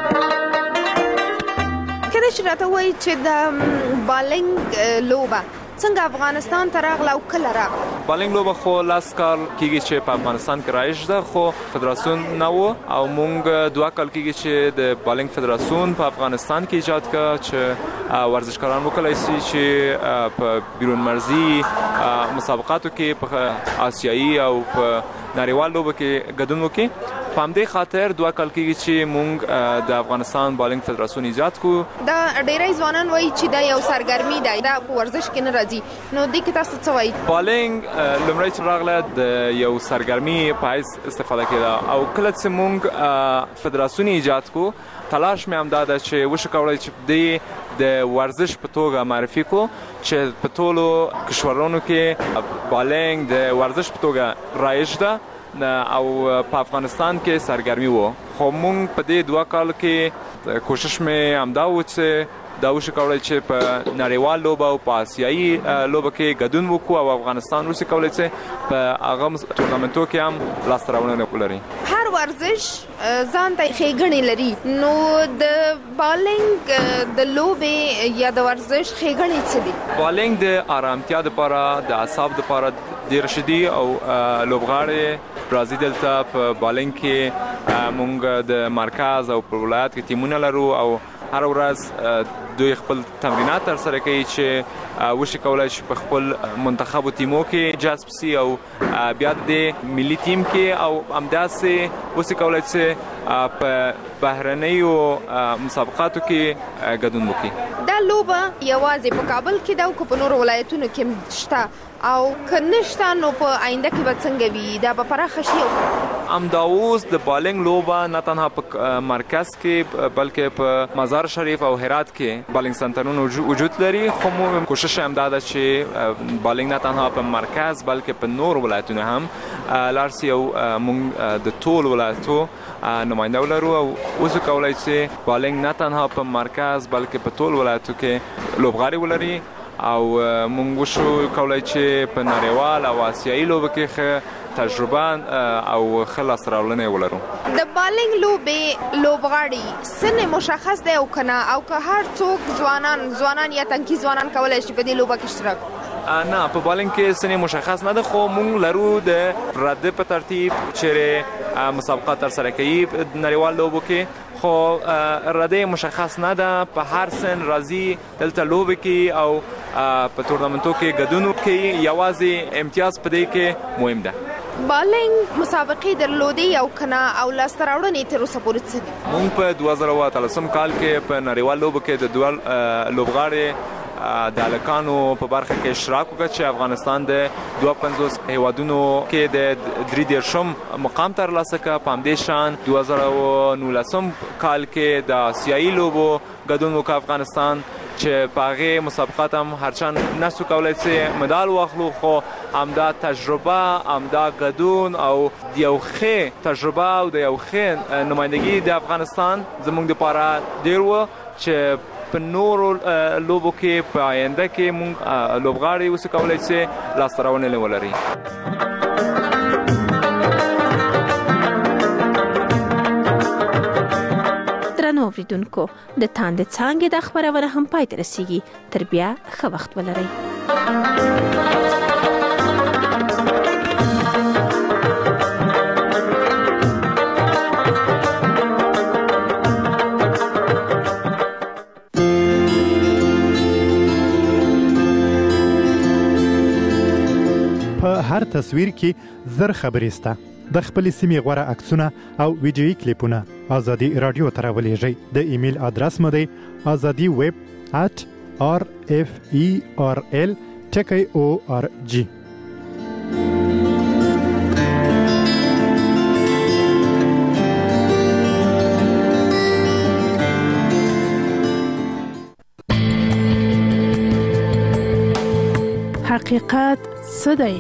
کله چې راته وایي چې د بالینګ لوبه څنګه افغانستان ته راغله او کله راغله؟ بالنګ لوبه خو لاس کال کېږي چې په افغانستان کې رایج ده، خو فدراسیون نه و او مونږ دوه کال کېږي چې د بالنګ فدراسیون په افغانستان کې ایجاد کړ چې ورزشکاران وکولای شي چې په بیرون مرزي مسابقاتو کې په آسیایي او په نړیوال لوبه کې ګډون وکړي. په همدې خاطر دوه کال کېږي چې مونږ د افغانستان بالنګ فدراسیون ایجاد کړو. دا ډېری ځوانان وایي چې دا یو سرګرمي ده، دا په ورزش کې نه راځي، نو دې کې تاسو څه وایي؟ بالنګ لومړی چې راغله د یو سرګرمي په حیث استفاده کېده او کله چې مونږ فدراسیون ایجاد کړو تلاش مې همدا ده چې وشو کولای چې دې د ورزش په توګه معرفي کو چې په ټولو کشورونو کې بالنګ د ورزش په توګه رایج ده او په افغانستان کې سرګرمي وو. خو مونږ په دې دوه کال کې کوشش مې همدا و چې دا وشو کولای چې په نړیوال لوبه او په آسیایي لوبه کې ګډون وکړو او افغانستان وشو کولای چې په هغه تورنمنټو کې هم لاسته راوړنه ولري. هر ورزش ځان ته ښېګڼې لري، نو د بالنګ د لوبې یا د ورزش ښېګڼې څه دي؟ بالنګ د آرامتیا لپاره، د اعصاب لپاره ډېر ښه دي او لوبغاړي راځي دلته په بالنګ کې مونږ د مرکز او په ولایت کې ټیمونه لرو او هر ورځ دوی خپل تمرینات ترسره کوي چې وشي کولای شي په خپل منتخبو ټیمو کې جذب سي او بیا د ملي ټیم کې او همداسې وشي کولای چې په بهرنیو مسابقاتو کې ګډون وکړي. دا لوبه یوازې په کابل کې ده او که په نورو ولایتونو کې شته او که نشته نو په آینده کې به څنګه وي؟ دا به پراخه شي؟ همدا اوس د بالنګ لوبه نه تنها په مرکز کې بلکې په مزار شریف او هرات کې بالنګ سنټرونه وجود لري، خو مو کوشش همدا ده چې بالنګ نه تنها په مرکز بلکې په نور ولایتونو هم لاړ سي او موږ د ټول ولایتو نماینده ولرو او اوس کولای چې بالنګ نه تنها په مرکز بلکې په ټول ولایتو کې لوبغاړي ولري او مونږ وشو کولای چې په نړیوال او آسیایي لوبه کې ښه تجربه او ښه لاسته راوړنې ولرو. د بالنګ لوبې لوبغاړي سن مشخص دی او که نه، او که هر څوک ځوانان ځوانان یا تنکي ځوانان کولی شي په دې لوبه کې اشتراک وکړي؟ نه، په بالنګ کې سن مشخص نه ده، خو مونږ لرو د رده په ترتیب چیرې مسابقات ترسره کوي نړیوال لوبو کې، خو رده مشخص نه ده، په هر سن راځي دلته لوبې کوي او په تورنمنټو کې ګډون کوي. یوازې امتیاز په دې کې مهم ده. بالنګ مسابقې درلودې او کنه او لاسته راوړنې تر اوسه پورې څه دي؟ مونږ په دوه زره اتلسم کال کې په نړیوال لوبو کې د دوه لوبغاړي د هلکانو په برخه کې اشتراک وکړ چې افغانستان د دوه پنځوس هیوادونو کې د درې دېرشم مقام ترلاسه کړ. په همدې شان دوه زره نولسم کال کې د آسیایي لوبو ګډون وکړ افغانستان چې په هغې مسابقات هم هرچند نسو کولی چې مډال واخلو، خو همدا تجربه، همدا ګډون او د یو ښې تجربه او د یو ښې نمایندګي د افغانستان زموږ دپاره ډېر و چې په نورو لوبو کې په آینده کې مونږ لوبغاړي اوسو کولی چې لاسته راوړنې ولري. درنو اوریدونکو، د تاندې څانګې د خبرونه هم پای ته رسیږي. تر بیا ښه وخت ولرئ. هر تصویر کې زر خبرې سته. د خپل سیمې غوره عکسونه او ویډیويي کلیپونه ازادي رادیو ته راولېږئ. د ایمیل ادرس مو دی azadi web at r f e r l ټکی او ار جی. حقیقت څه دی؟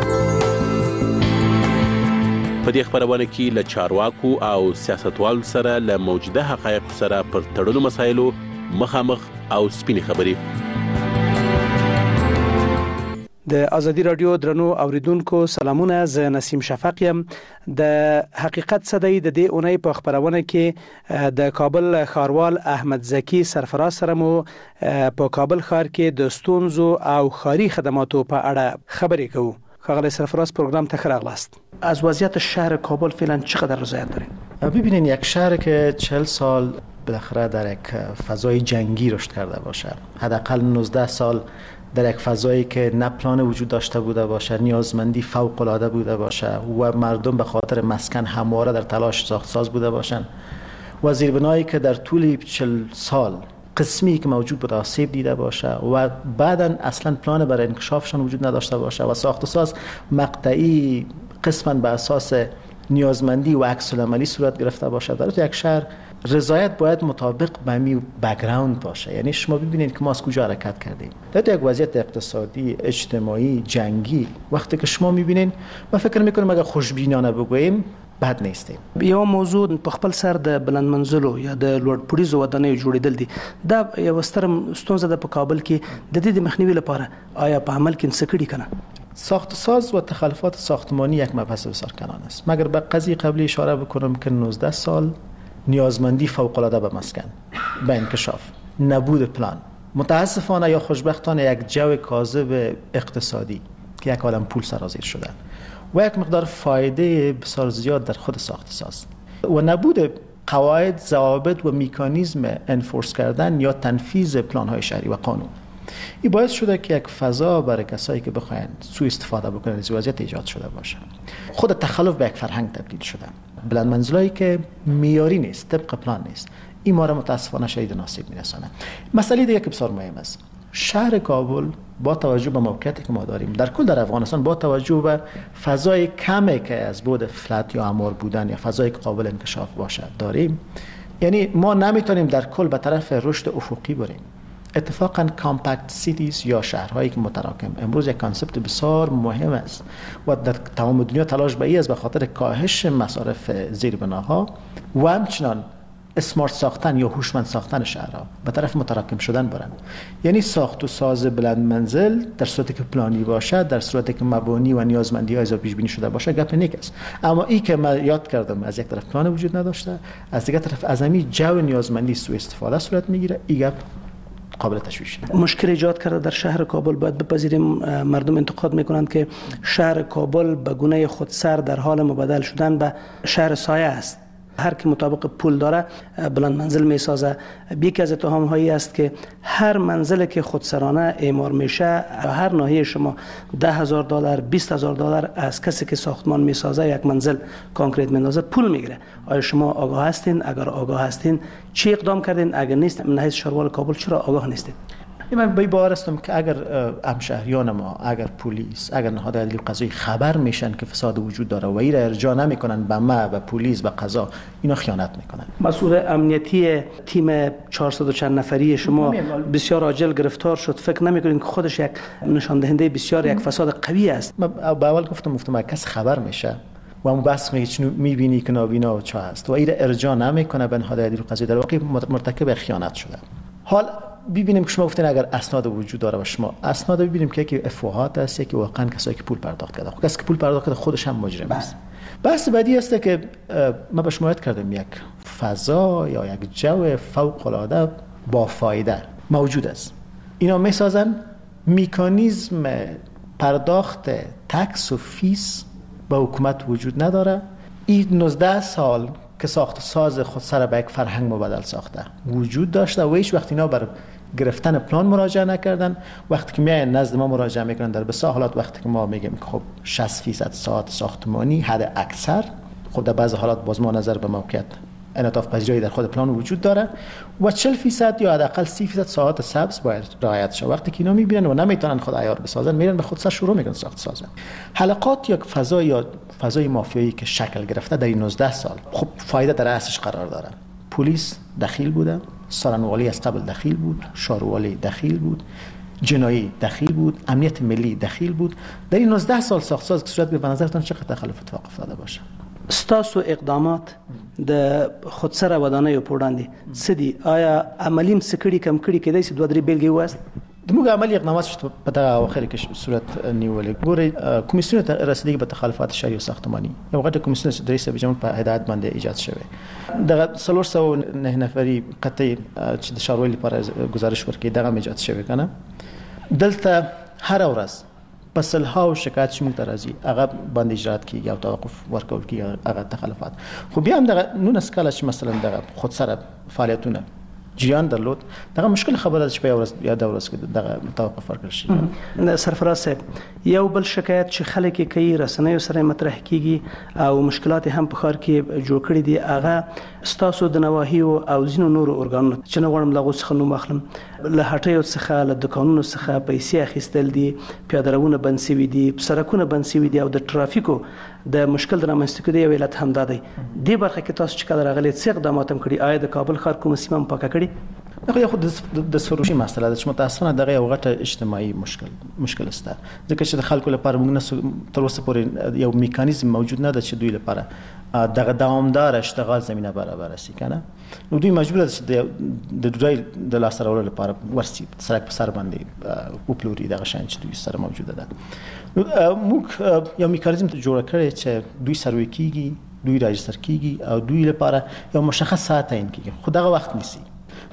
په دې خبرونه کې له چارواکو او سیاستوالو سره له موجوده حقایقو سره پر تړلو مسایلو مخامخ او سپینې خبرې. د ازادي رادیو درنو اوریدونکو سلامونه، ز نسیم شفق یم. د حقیقت صدی د دې اونۍ په خبرونه کې د کابل ښاروال احمد زکی سرفراز سره مو په کابل ښار کې د ستونزو او ښاري خدماتو په اړه خبرې کوو. ښاغلی سرفراز پروگرام ته ښه راغلاست. از وضعیت شهر کابل فعلا چقدر رضایت دارید؟ ببینین یک شهر که چهل سال بالاخره در یک فضای جنگی رشد کرده باشه، حداقل نوزده سال در یک فضایی که نه پلان وجود داشته بوده باشه، نیازمندی فوق العاده بوده باشه و مردم به خاطر مسکن همواره در تلاش ساختساز بوده باشند و زیربنایی که در طول چهل سال قسمی که موجود بوده آسیب دیده باشه و بعداً اصلا پلان برای انکشافشان وجود نداشته باشه و ساختساز مقطعی قسما به اساس نیازمندی و عکس العملی صورت گرفته باشه، در یک شهر رضایت باید مطابق به می بک‌گراند باشه. یعنی شما ببینید که ما از کجا حرکت کردیم. در یک وضعیت اقتصادی، اجتماعی، جنگی، وقتی که شما میبینید، ما فکر میکنم اگر خوشبینانه بگوییم بد نیستیم. یو موضوع په خپل سر د بلند منزلو یا د لوړ پوړیزو ودانیو جوړیدل دي. دا یو ستر ستونزه ده په کابل کې. د دې د مخنیوي لپاره آیا په عمل کې څه کړي کنه؟ ساختساز و تخلفات ساختمانی یک مبحث بسیار کنان است. مگر به قضیه قبلی اشاره بکنم که نوزده سال نیازمندی فوق العاده به مسکن، به انکشاف، نبود پلان، متاسفانه یا خوشبختانه یک جو کاذب اقتصادی که یک عالم پول سرازیر شده و یک مقدار فایده بسیار زیاد در خود ساختساز و نبود قواعد، ضوابط و مکانیزم انفورس کردن یا تنفیذ پلان های شهری و قانون، این باعث شده که یک فضا برای کسایی که بخواین سوء استفاده بکنن از وضعیت ایجاد شده باشه. خود تخلف به یک فرهنگ تبدیل شده. بلند منزلایی که معیاری نیست، طبق پلان نیست، این ما را متاسفانه شدید ناصیب میرسانه. مسئله دیگه که بسیار مهم است، شهر کابل با توجه به موقعیتی که ما داریم در کل در افغانستان، با توجه به فضای کمی که از بود فلت یا امار بودن یا فضای که قابل انکشاف باشه داریم، یعنی ما نمیتونیم در کل به طرف رشد افقی بریم. اتفاقا کامپکت سیتیز یا شهرهایی که متراکم امروز یک کانسپت بسیار مهم است و در تمام دنیا تلاش به این است به خاطر کاهش مصارف زیربناها و همچنان اسمارت ساختن یا هوشمند ساختن شهرها به طرف متراکم شدن برند. یعنی ساخت و ساز بلند منزل در صورتی که پلانی باشه، در صورتی که مبانی و نیازمندی ها پیش بینی شده باشه، گپ نیک است. اما این که من یاد کردم از یک طرف پلان وجود نداشته، از دیگر طرف از همین جو نیازمندی سوء استفاده صورت میگیره، این گپ قابل تشویش. مشکل ایجاد کرده در شهر کابل. باید بپذیریم مردم انتقاد میکنند که شهر کابل به گونه خودسر در حال مبادله شدن به شهر سایه است. هر کی مطابق پول داره بلند منزل میسازه. یکی از اتهام هایی است که هر منزل که خودسرانه اعمار میشه هر ناحیه شما ده هزار دلار، بیست هزار دلار از کسی که ساختمان میسازه یک منزل کانکریت میندازه پول میگیره. آیا شما آگاه هستین؟ اگر آگاه هستین چی اقدام کردین؟ اگر نیست من حیث شهروال کابل چرا آگاه نیستید؟ من به باور هستم که اگر همشهریان ما، اگر پلیس، اگر نهادهای عدلی و قضایی خبر میشن که فساد وجود داره و این را ارجاع نمیکنن به ما، به پلیس، به قضا، اینا خیانت میکنن. مسئول امنیتی تیم چهارصد و چند نفری شما بسیار عاجل گرفتار شد. فکر نمیکنین که خودش یک نشان دهنده بسیار یک فساد قوی است؟ من به اول گفتم گفتم کس خبر میشه و اون بس میگه چنو میبینی که نابینا و چه هست و این را ارجاع نمیکنه به نهادهای عدلی و قضایی، در واقع مرتکب خیانت شده. حال ببینیم که شما گفتین اگر اسناد وجود داره و شما اسناد ببینیم که یکی افواهات است، یکی واقعا کسایی که پول پرداخت کرده. خب کسی که پول پرداخت کرده خودش هم مجرم است. بحث بعدی است که ما به شما یاد کردم یک فضا یا یک جو فوق العاده با فایده موجود است. اینا میسازن مکانیزم پرداخت تکس و فیس به حکومت وجود نداره. این نوزده سال که ساخت ساز خود سر به یک فرهنگ مبادل ساخته وجود داشته و هیچ وقت اینا بر گرفتن پلان مراجعه نکردن. وقتی که میاین نزد ما مراجعه میکنن در بسیار حالات، وقتی که ما میگیم که خب شصت فیصد ساعت ساختمانی حد اکثر، خب در بعض حالات باز ما نظر به موقعیت انعطاف پذیری در خود پلان وجود داره و چهل فیصد یا حداقل سی فیصد ساعت سبز باید رعایت شه. وقتی که اینا میبینن و نمیتونن خود عیار بسازن، میرن به خود سر شروع میکنن ساخت سازن. حلقات یا فضا یا فضای مافیایی که شکل گرفته در این نوزده سال، خب فایده در اصلش قرار داره. پلیس دخیل بوده، سارنوالی از قبل دخیل بود، شاروالی دخیل بود، جنایی دخیل بود، امنیت ملی دخیل بود. در این نوزده سال ساخت ساز که صورت به نظرتان چقدر تخلف اتفاق افتاده باشه؟ ستاسو اقدامات د خودسره ودانیو په وړاندې څه دي؟ آیا عملي م څه کړي کم کړي کېدای شي دوه درې بیلګې ووایاست؟ موږ عملی اقدامات چې په دغه اواخر کې صورت نیولې ګوري کمیسیون ته رسیدګي په تخلفات شهري او ساختماني یو غټه کمیسیون چې درې سبجمع په هدایت باندې ایجاد شوی دغه څلور سوه نه نفري قطعي چې د ښاروالۍ لپاره گزارش ورکړي دغه ایجاد شوی کنه دلته هر ورځ په سلهاو شکایت چې موږ ته راځي هغه باندې اجرات کیږي او توقف ورکول کیږي هغه تخلفات خو بیا هم دغه نونس کاله چې مثلا دغه خود سره فعالیتونه جریان درلود دغه مشکل خبره ده چې په یو ورځ یا د ورځ کې دغه توقف ورکړل شي. سرفراز صاحب یو بل شکایت چې خلک یې کوي رسنیو سره مطرح کیږي او مشکلات هم په ښار کې جوړ کړي دي هغه ستاسو د نواحیو او ځینو نورو ارګانونو چې نه غواړم له هغو څخه نوم اخلم له هټیو څخه له دوکانونو څخه پیسې اخیستل دي پیاده روونه بند سوي دي سړکونه بند سوي دي او د ټرافیکو د مشکل د رامنځته کېدو یو علت همدا دی. دې برخه کې تاسو چې کله راغلي څه اقدامات هم کړي آیا د کابل ښار کومه سیمه هم پاکه کړې؟ دغه خو د سروشي مسله ده چې متاسفانه دغه یو غټه اجتماعي مشکل مشکل است ځکه چې د خلکو لپاره موږ تر اوسه پورې یو میکانیزم موجود نه ده چې دوی لپاره دغه دوامدار اشتغال زمينه برابر شي کنه نو دوی مجبور دي چې د دوی د لاس راوړلو لپاره ورسي سرک په سر باندې وپلوري دغه شان چې دوی سره موجوده ده نو موږ یو میکانیزم جوړ کړی چې دوی سروي کیږي دوی راجستر کیږي او دوی لپاره یو مشخص ساعت تعیین کیږي خو دغه وخت نیسي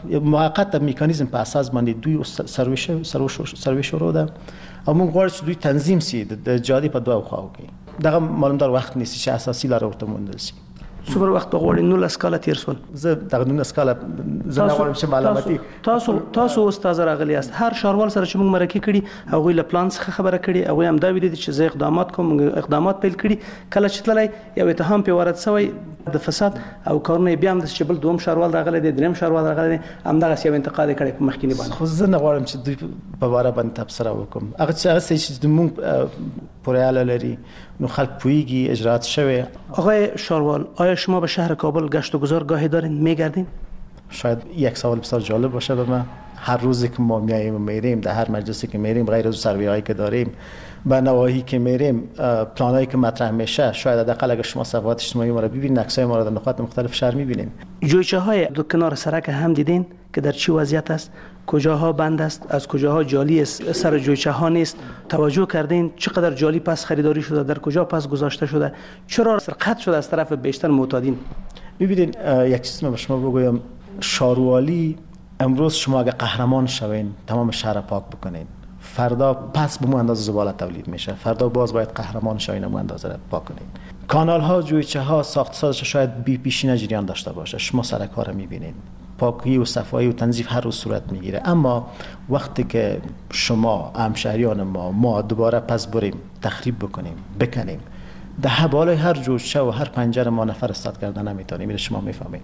موقت میکانیزم په اساس باندې دوی سروي سروي شروع ده او موږ غواړو چې دوی تنظیم سي د جادي په دوه خواو کې دغه معلومدار وخت نیسي چې اساسي لار ورته موندل سي. څومره وخت په غوړې نولس کاله تیر سول زه دغه نولس کاله زه نه غواړم چې معلوماتي تاسو تاسو استاد راغلی است هر شاروال سره چې موږ مرکه کړي هغه له پلان څخه خبره کړي هغه هم دا ویلي چې زه اقدامات کوم اقدامات پیل کړي کله چې تللی یو اتهام په ورد شوی د فساد او کارونه بیا هم د چې بل دوم شاروال راغلی دی دریم شاروال راغلی دی هم دغه یو انتقاد کړي په مخکینی باندې خو زه نه غواړم چې دوی په واره باندې تبصره وکم هغه چې موږ پوریاله لري نو خلک پویږي اجرات شوه. آقای شاروال آیا شما به شهر کابل گشت و گذار گاهی دارین میگردین؟ شاید یک سوال بسیار جالب باشه به من. هر روزی که ما میاییم و میریم در هر مجلسی که میریم غیر از سروی‌هایی که داریم به نواحی که میریم پلانایی که مطرح میشه شاید حداقل اگر شما صفحات اجتماعی ما رو ببینید عکسای ما رو در نقاط مختلف شهر میبینید. جویچه های دو کنار سرک هم دیدین که در چی وضعیت است؟ کجاها بند است از کجاها جالی است سر جویچه ها نیست توجه کردین چقدر جالی پس خریداری شده در کجا پس گذاشته شده چرا سرقت شده از طرف بیشتر معتادین؟ ببینید یک چیز من به شما بگویم شاروالی امروز شما اگه قهرمان شوین تمام شهر پاک بکنین فردا پس به مو اندازه زباله تولید میشه فردا باز باید قهرمان شوین مو اندازه پاک کنین کانال ها جویچه ها ساخت سازش شاید بی پیشینه جریان داشته باشه شما سرک ها رو میبینید پاکی و صفایی و تنظیف هر روز صورت میگیره اما وقتی که شما همشهریان ما ما دوباره پس بریم تخریب بکنیم بکنیم ده بالای هر جوجه و هر پنجره ما نفر استاد کردن نمیتونیم میره شما میفهمید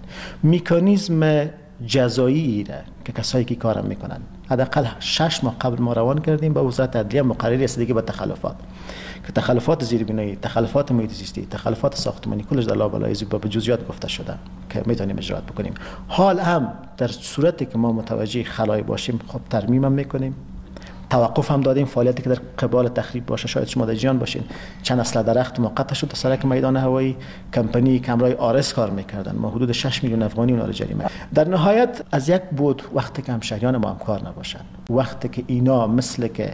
میکانیزم جزایی را که کسایی که کارم میکنن حداقل شش ماه قبل ما روان کردیم با وزارت عدلیه مقرری رسیدگی به تخلفات که تخلفات زیربنایی تخلفات محیط زیستی تخلفات ساختمانی کلش در لابلای زیبا به جزئیات گفته شده که میتونیم اجرات بکنیم حال هم در صورتی که ما متوجه خلای باشیم خب ترمیم هم میکنیم توقف هم دادیم فعالیتی که در قبال تخریب باشه شاید شما در جیان باشین چند اصل درخت ما قطع شد سرک میدان هوایی کمپانی کمرای آرس کار میکردن ما حدود شش میلیون افغانی اونا رو جریمه در نهایت از یک بود وقتی که همشهریان ما هم کار نباشن وقتی که اینا مثل که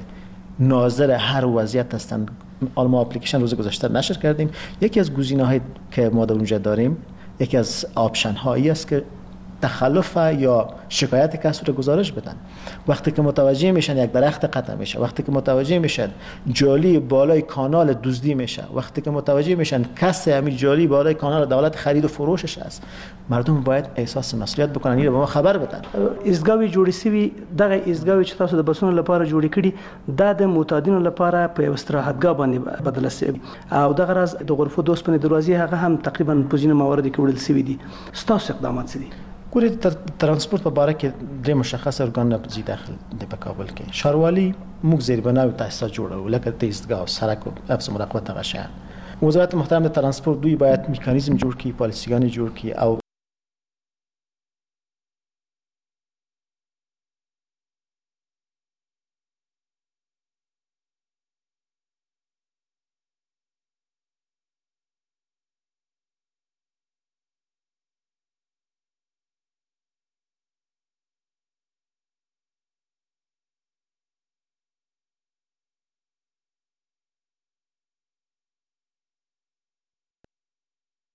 ناظر هر وضعیت هستن ما اپلیکیشن روز گذشته نشر کردیم یکی از گزینه‌های که ما در اونجا داریم یکی از آپشن هایی است که تخلف یا شکایت کسی رو گزارش بدن وقتی که متوجه میشن یک درخت قطع میشه وقتی که متوجه میشن جالی بالای کانال دزدی میشه وقتی که متوجه میشن کسی همین جالی بالای کانال دولت خرید و فروشش است مردم باید احساس مسئولیت بکنن اینو به ما خبر بدن ایستگاوی جوړی سوي دغه ایستگاوی چې تاسو د بسونو لپاره جوړی کړي د د معتادینو لپاره په استراحتګاه باندې بدل شوی او دغه راز د غرفو د اوسپنې دروازې هغه هم تقریبا په ځینو مواردو کې وړل شوی دي ستاسو اقدامات څه دي ګورې ترانسپورت په باره کې درې مشخص ارګان زی داخل د په کابل کې شاروالي موږ زیربنا او تاسیسات جوړو لکه د ایستگاه سرک او حفظ مراقبت هغه شیان وزارت محترم د ترانسپورت دوی باید میکانیزم جوړ کړي پالیسیګانې جوړ کړي او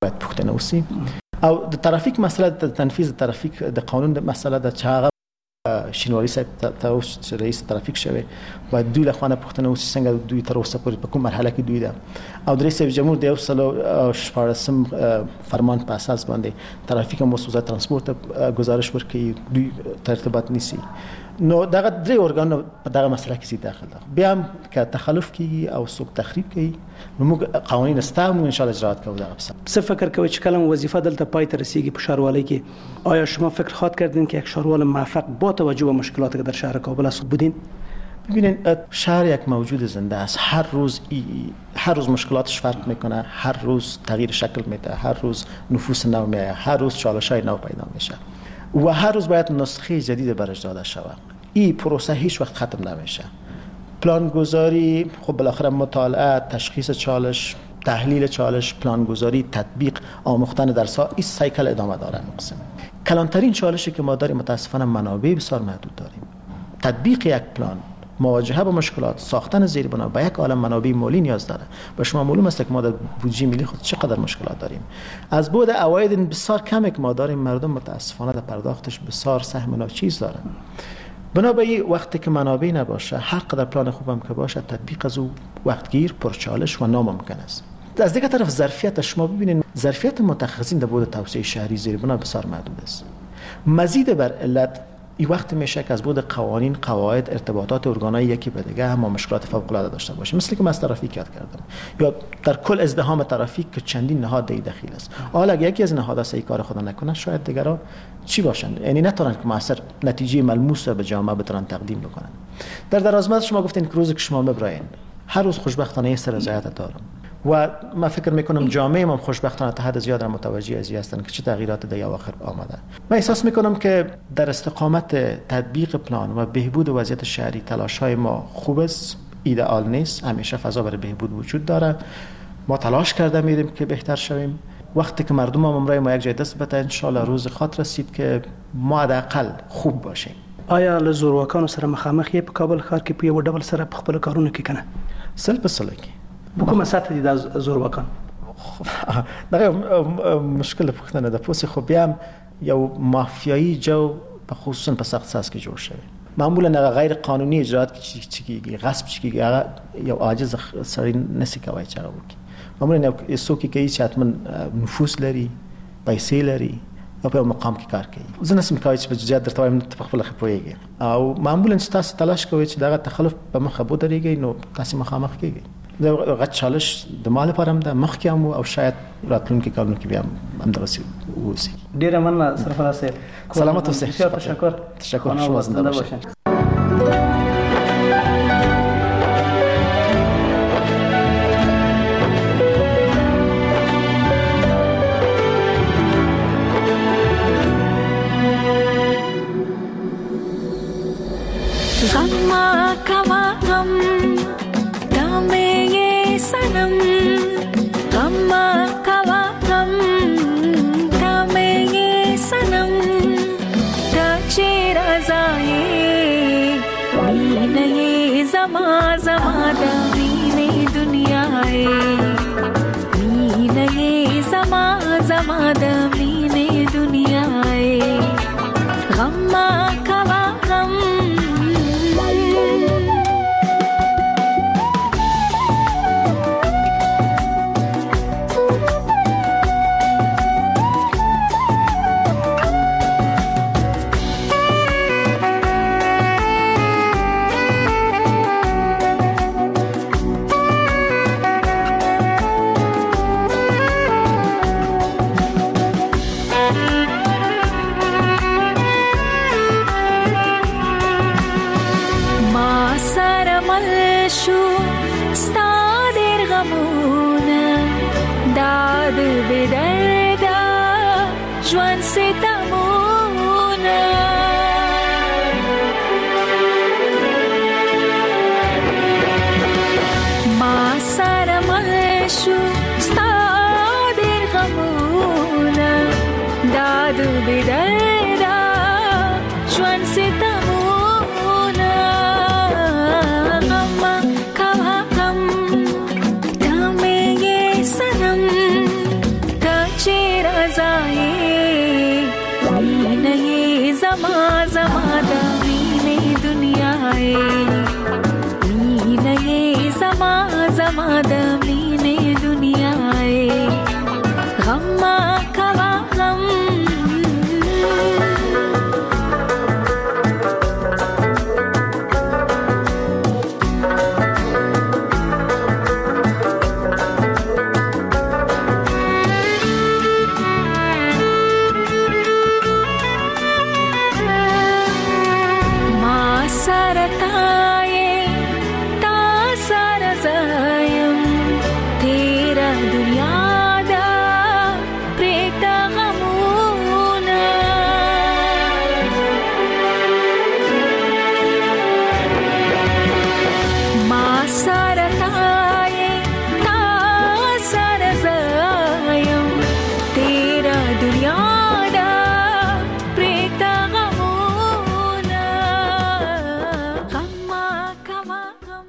باید پوښتنه وشي. او د ترافیک مسله د تنفیذ ترافیک د قانون د مسله د چاغه شینواری صاحب ته اوس رئیس ترافیک شوی باید دوی له خوانه پوښتنه وشي څنګه دوی تر اوسه پورې په کوم مرحله کې دوی ده او د رئیس جمهور د یو سل شپاړسم فرمان په اساس باندې ترافیک مو وزارت ترانسپورت گزارش ورکړي دوی ترتیبات نیسي. نو دغه درې ارګان په دغه مسله کې سي داخل ده. بیا هم که تخلف کیږي او څوک تخریب کوي نو موږ قوانین استعمال ان شاء الله اجرات کوو. دغه څه فکر کوي چې کلم وظیفه دلته پای ته رسیږي په شهروالۍ کې، آیا شما فکر خواهد کردین که یک شهروال موفق با توجه به مشکلاتی که در شهر کابل است بودین؟ ببینید شهر یک موجود زنده است. هر روز ای هر روز مشکلاتش فرق میکنه، هر روز تغییر شکل میده، هر روز نفوس نو میاد، هر روز چالش‌های نو پیدا میشه و هر روز باید نسخه جدید برش داده شود. این پروسه هیچ وقت ختم نمیشه. پلانگذاری خب بالاخره مطالعه، تشخیص چالش، تحلیل چالش، پلانگذاری، تطبیق، آموختن درس‌ها، این سایکل ادامه داره. مقسم کلانترین چالشی که ما داریم متاسفانه منابع بسیار محدود داریم. تطبیق یک پلان، مواجهه با مشکلات، ساختن زیربنا با یک عالم منابع مالی نیاز داره. به شما معلوم است که ما در بودجه ملی خود چقدر مشکلات داریم. از بود عواید بسیار کمی که ما داریم، مردم متاسفانه در پرداختش بسیار سهم ناچیز دارن. بنابراین وقتی که منابع نباشه، هر قدر پلان خوبم که باشه، تطبیق از او وقتگیر، پرچالش و ناممکن است. از دیگه طرف ظرفیت شما ببینید، ظرفیت متخصصین در بود توسعه شهری زیربنا بسیار محدود است. مزید بر علت این وقت میشه که از بود قوانین، قواعد، ارتباطات ارگان‌های یکی به دیگه هم مشکلات فوق‌العاده داشته باشه. مثل که من از ترافیک یاد کردم یا در کل ازدحام ترافیک که چندین نهاد در دخیل است. حالا اگه یکی از نهادها صحیح کار خود نکنه، شاید دیگرها چی باشن؟ یعنی نتونن که موثر نتیجه ملموس به جامعه بتونن تقدیم بکنن. در درازمد شما گفتین که روزی که شما میبراین، هر روز خوشبختانه یه سر رضایت دارم و من فکر میکنم جامعه ما خوشبختانه تا حد زیاد متوجه از هستن که چه تغییرات در اواخر آمده. من احساس میکنم که در استقامت تطبیق پلان و بهبود وضعیت شهری تلاش‌های ما خوب است، ایدئال نیست، همیشه فضا برای بهبود وجود داره. ما تلاش کرده میریم که بهتر شویم. وقتی که مردم ما امرای ما یک جای دست بده، ان شاء الله روز خاطر رسید که ما حداقل خوب باشیم. آیا له زورواکانو سره مخامخ یې په کابل ښار کې په یو ډول سره په خپل کارونو کې کنه سل په سل کې په کومه سطح دي د زورواکان؟ دغه مشکل پوښتنه ده. پوسې خو بیا یو مافیایی جو په خصوصا په سخت ساس کې جوړ شوی. معمولا هغه غیر قانوني اجرات چې کیږي، غصب چې کیږي، هغه یو عاجز سړی نسی کوي چې هغه وکړي. معمولا یو څوک کوي چې حتما نفوذ لري، پیسې لري او په مقام کې کار کوي. زه نسم کوي چې په جديات درته وایم ته خپل خپويږي او معمولا چې تاسو تلاش کوئ چې دغه تخلف په مخه بودريږي نو تاسو مخامخ کیږي. دا غټ چالش د مال لپاره هم د مخ کې هم او شاید راتلونکي کارونو کې بیا هم درسي وسی. ډیر مننه سرفراز صاحب. سلامت اوسئ. تشکر. تشکر. شما زنده باشید. غم کوا غم دامه یہ سنم غم کوا غم دامه یہ سنم داچے رضائے مین یہ زما زما دین دنیا مین یہ زما زما دین دنیا غم کوا غم زما د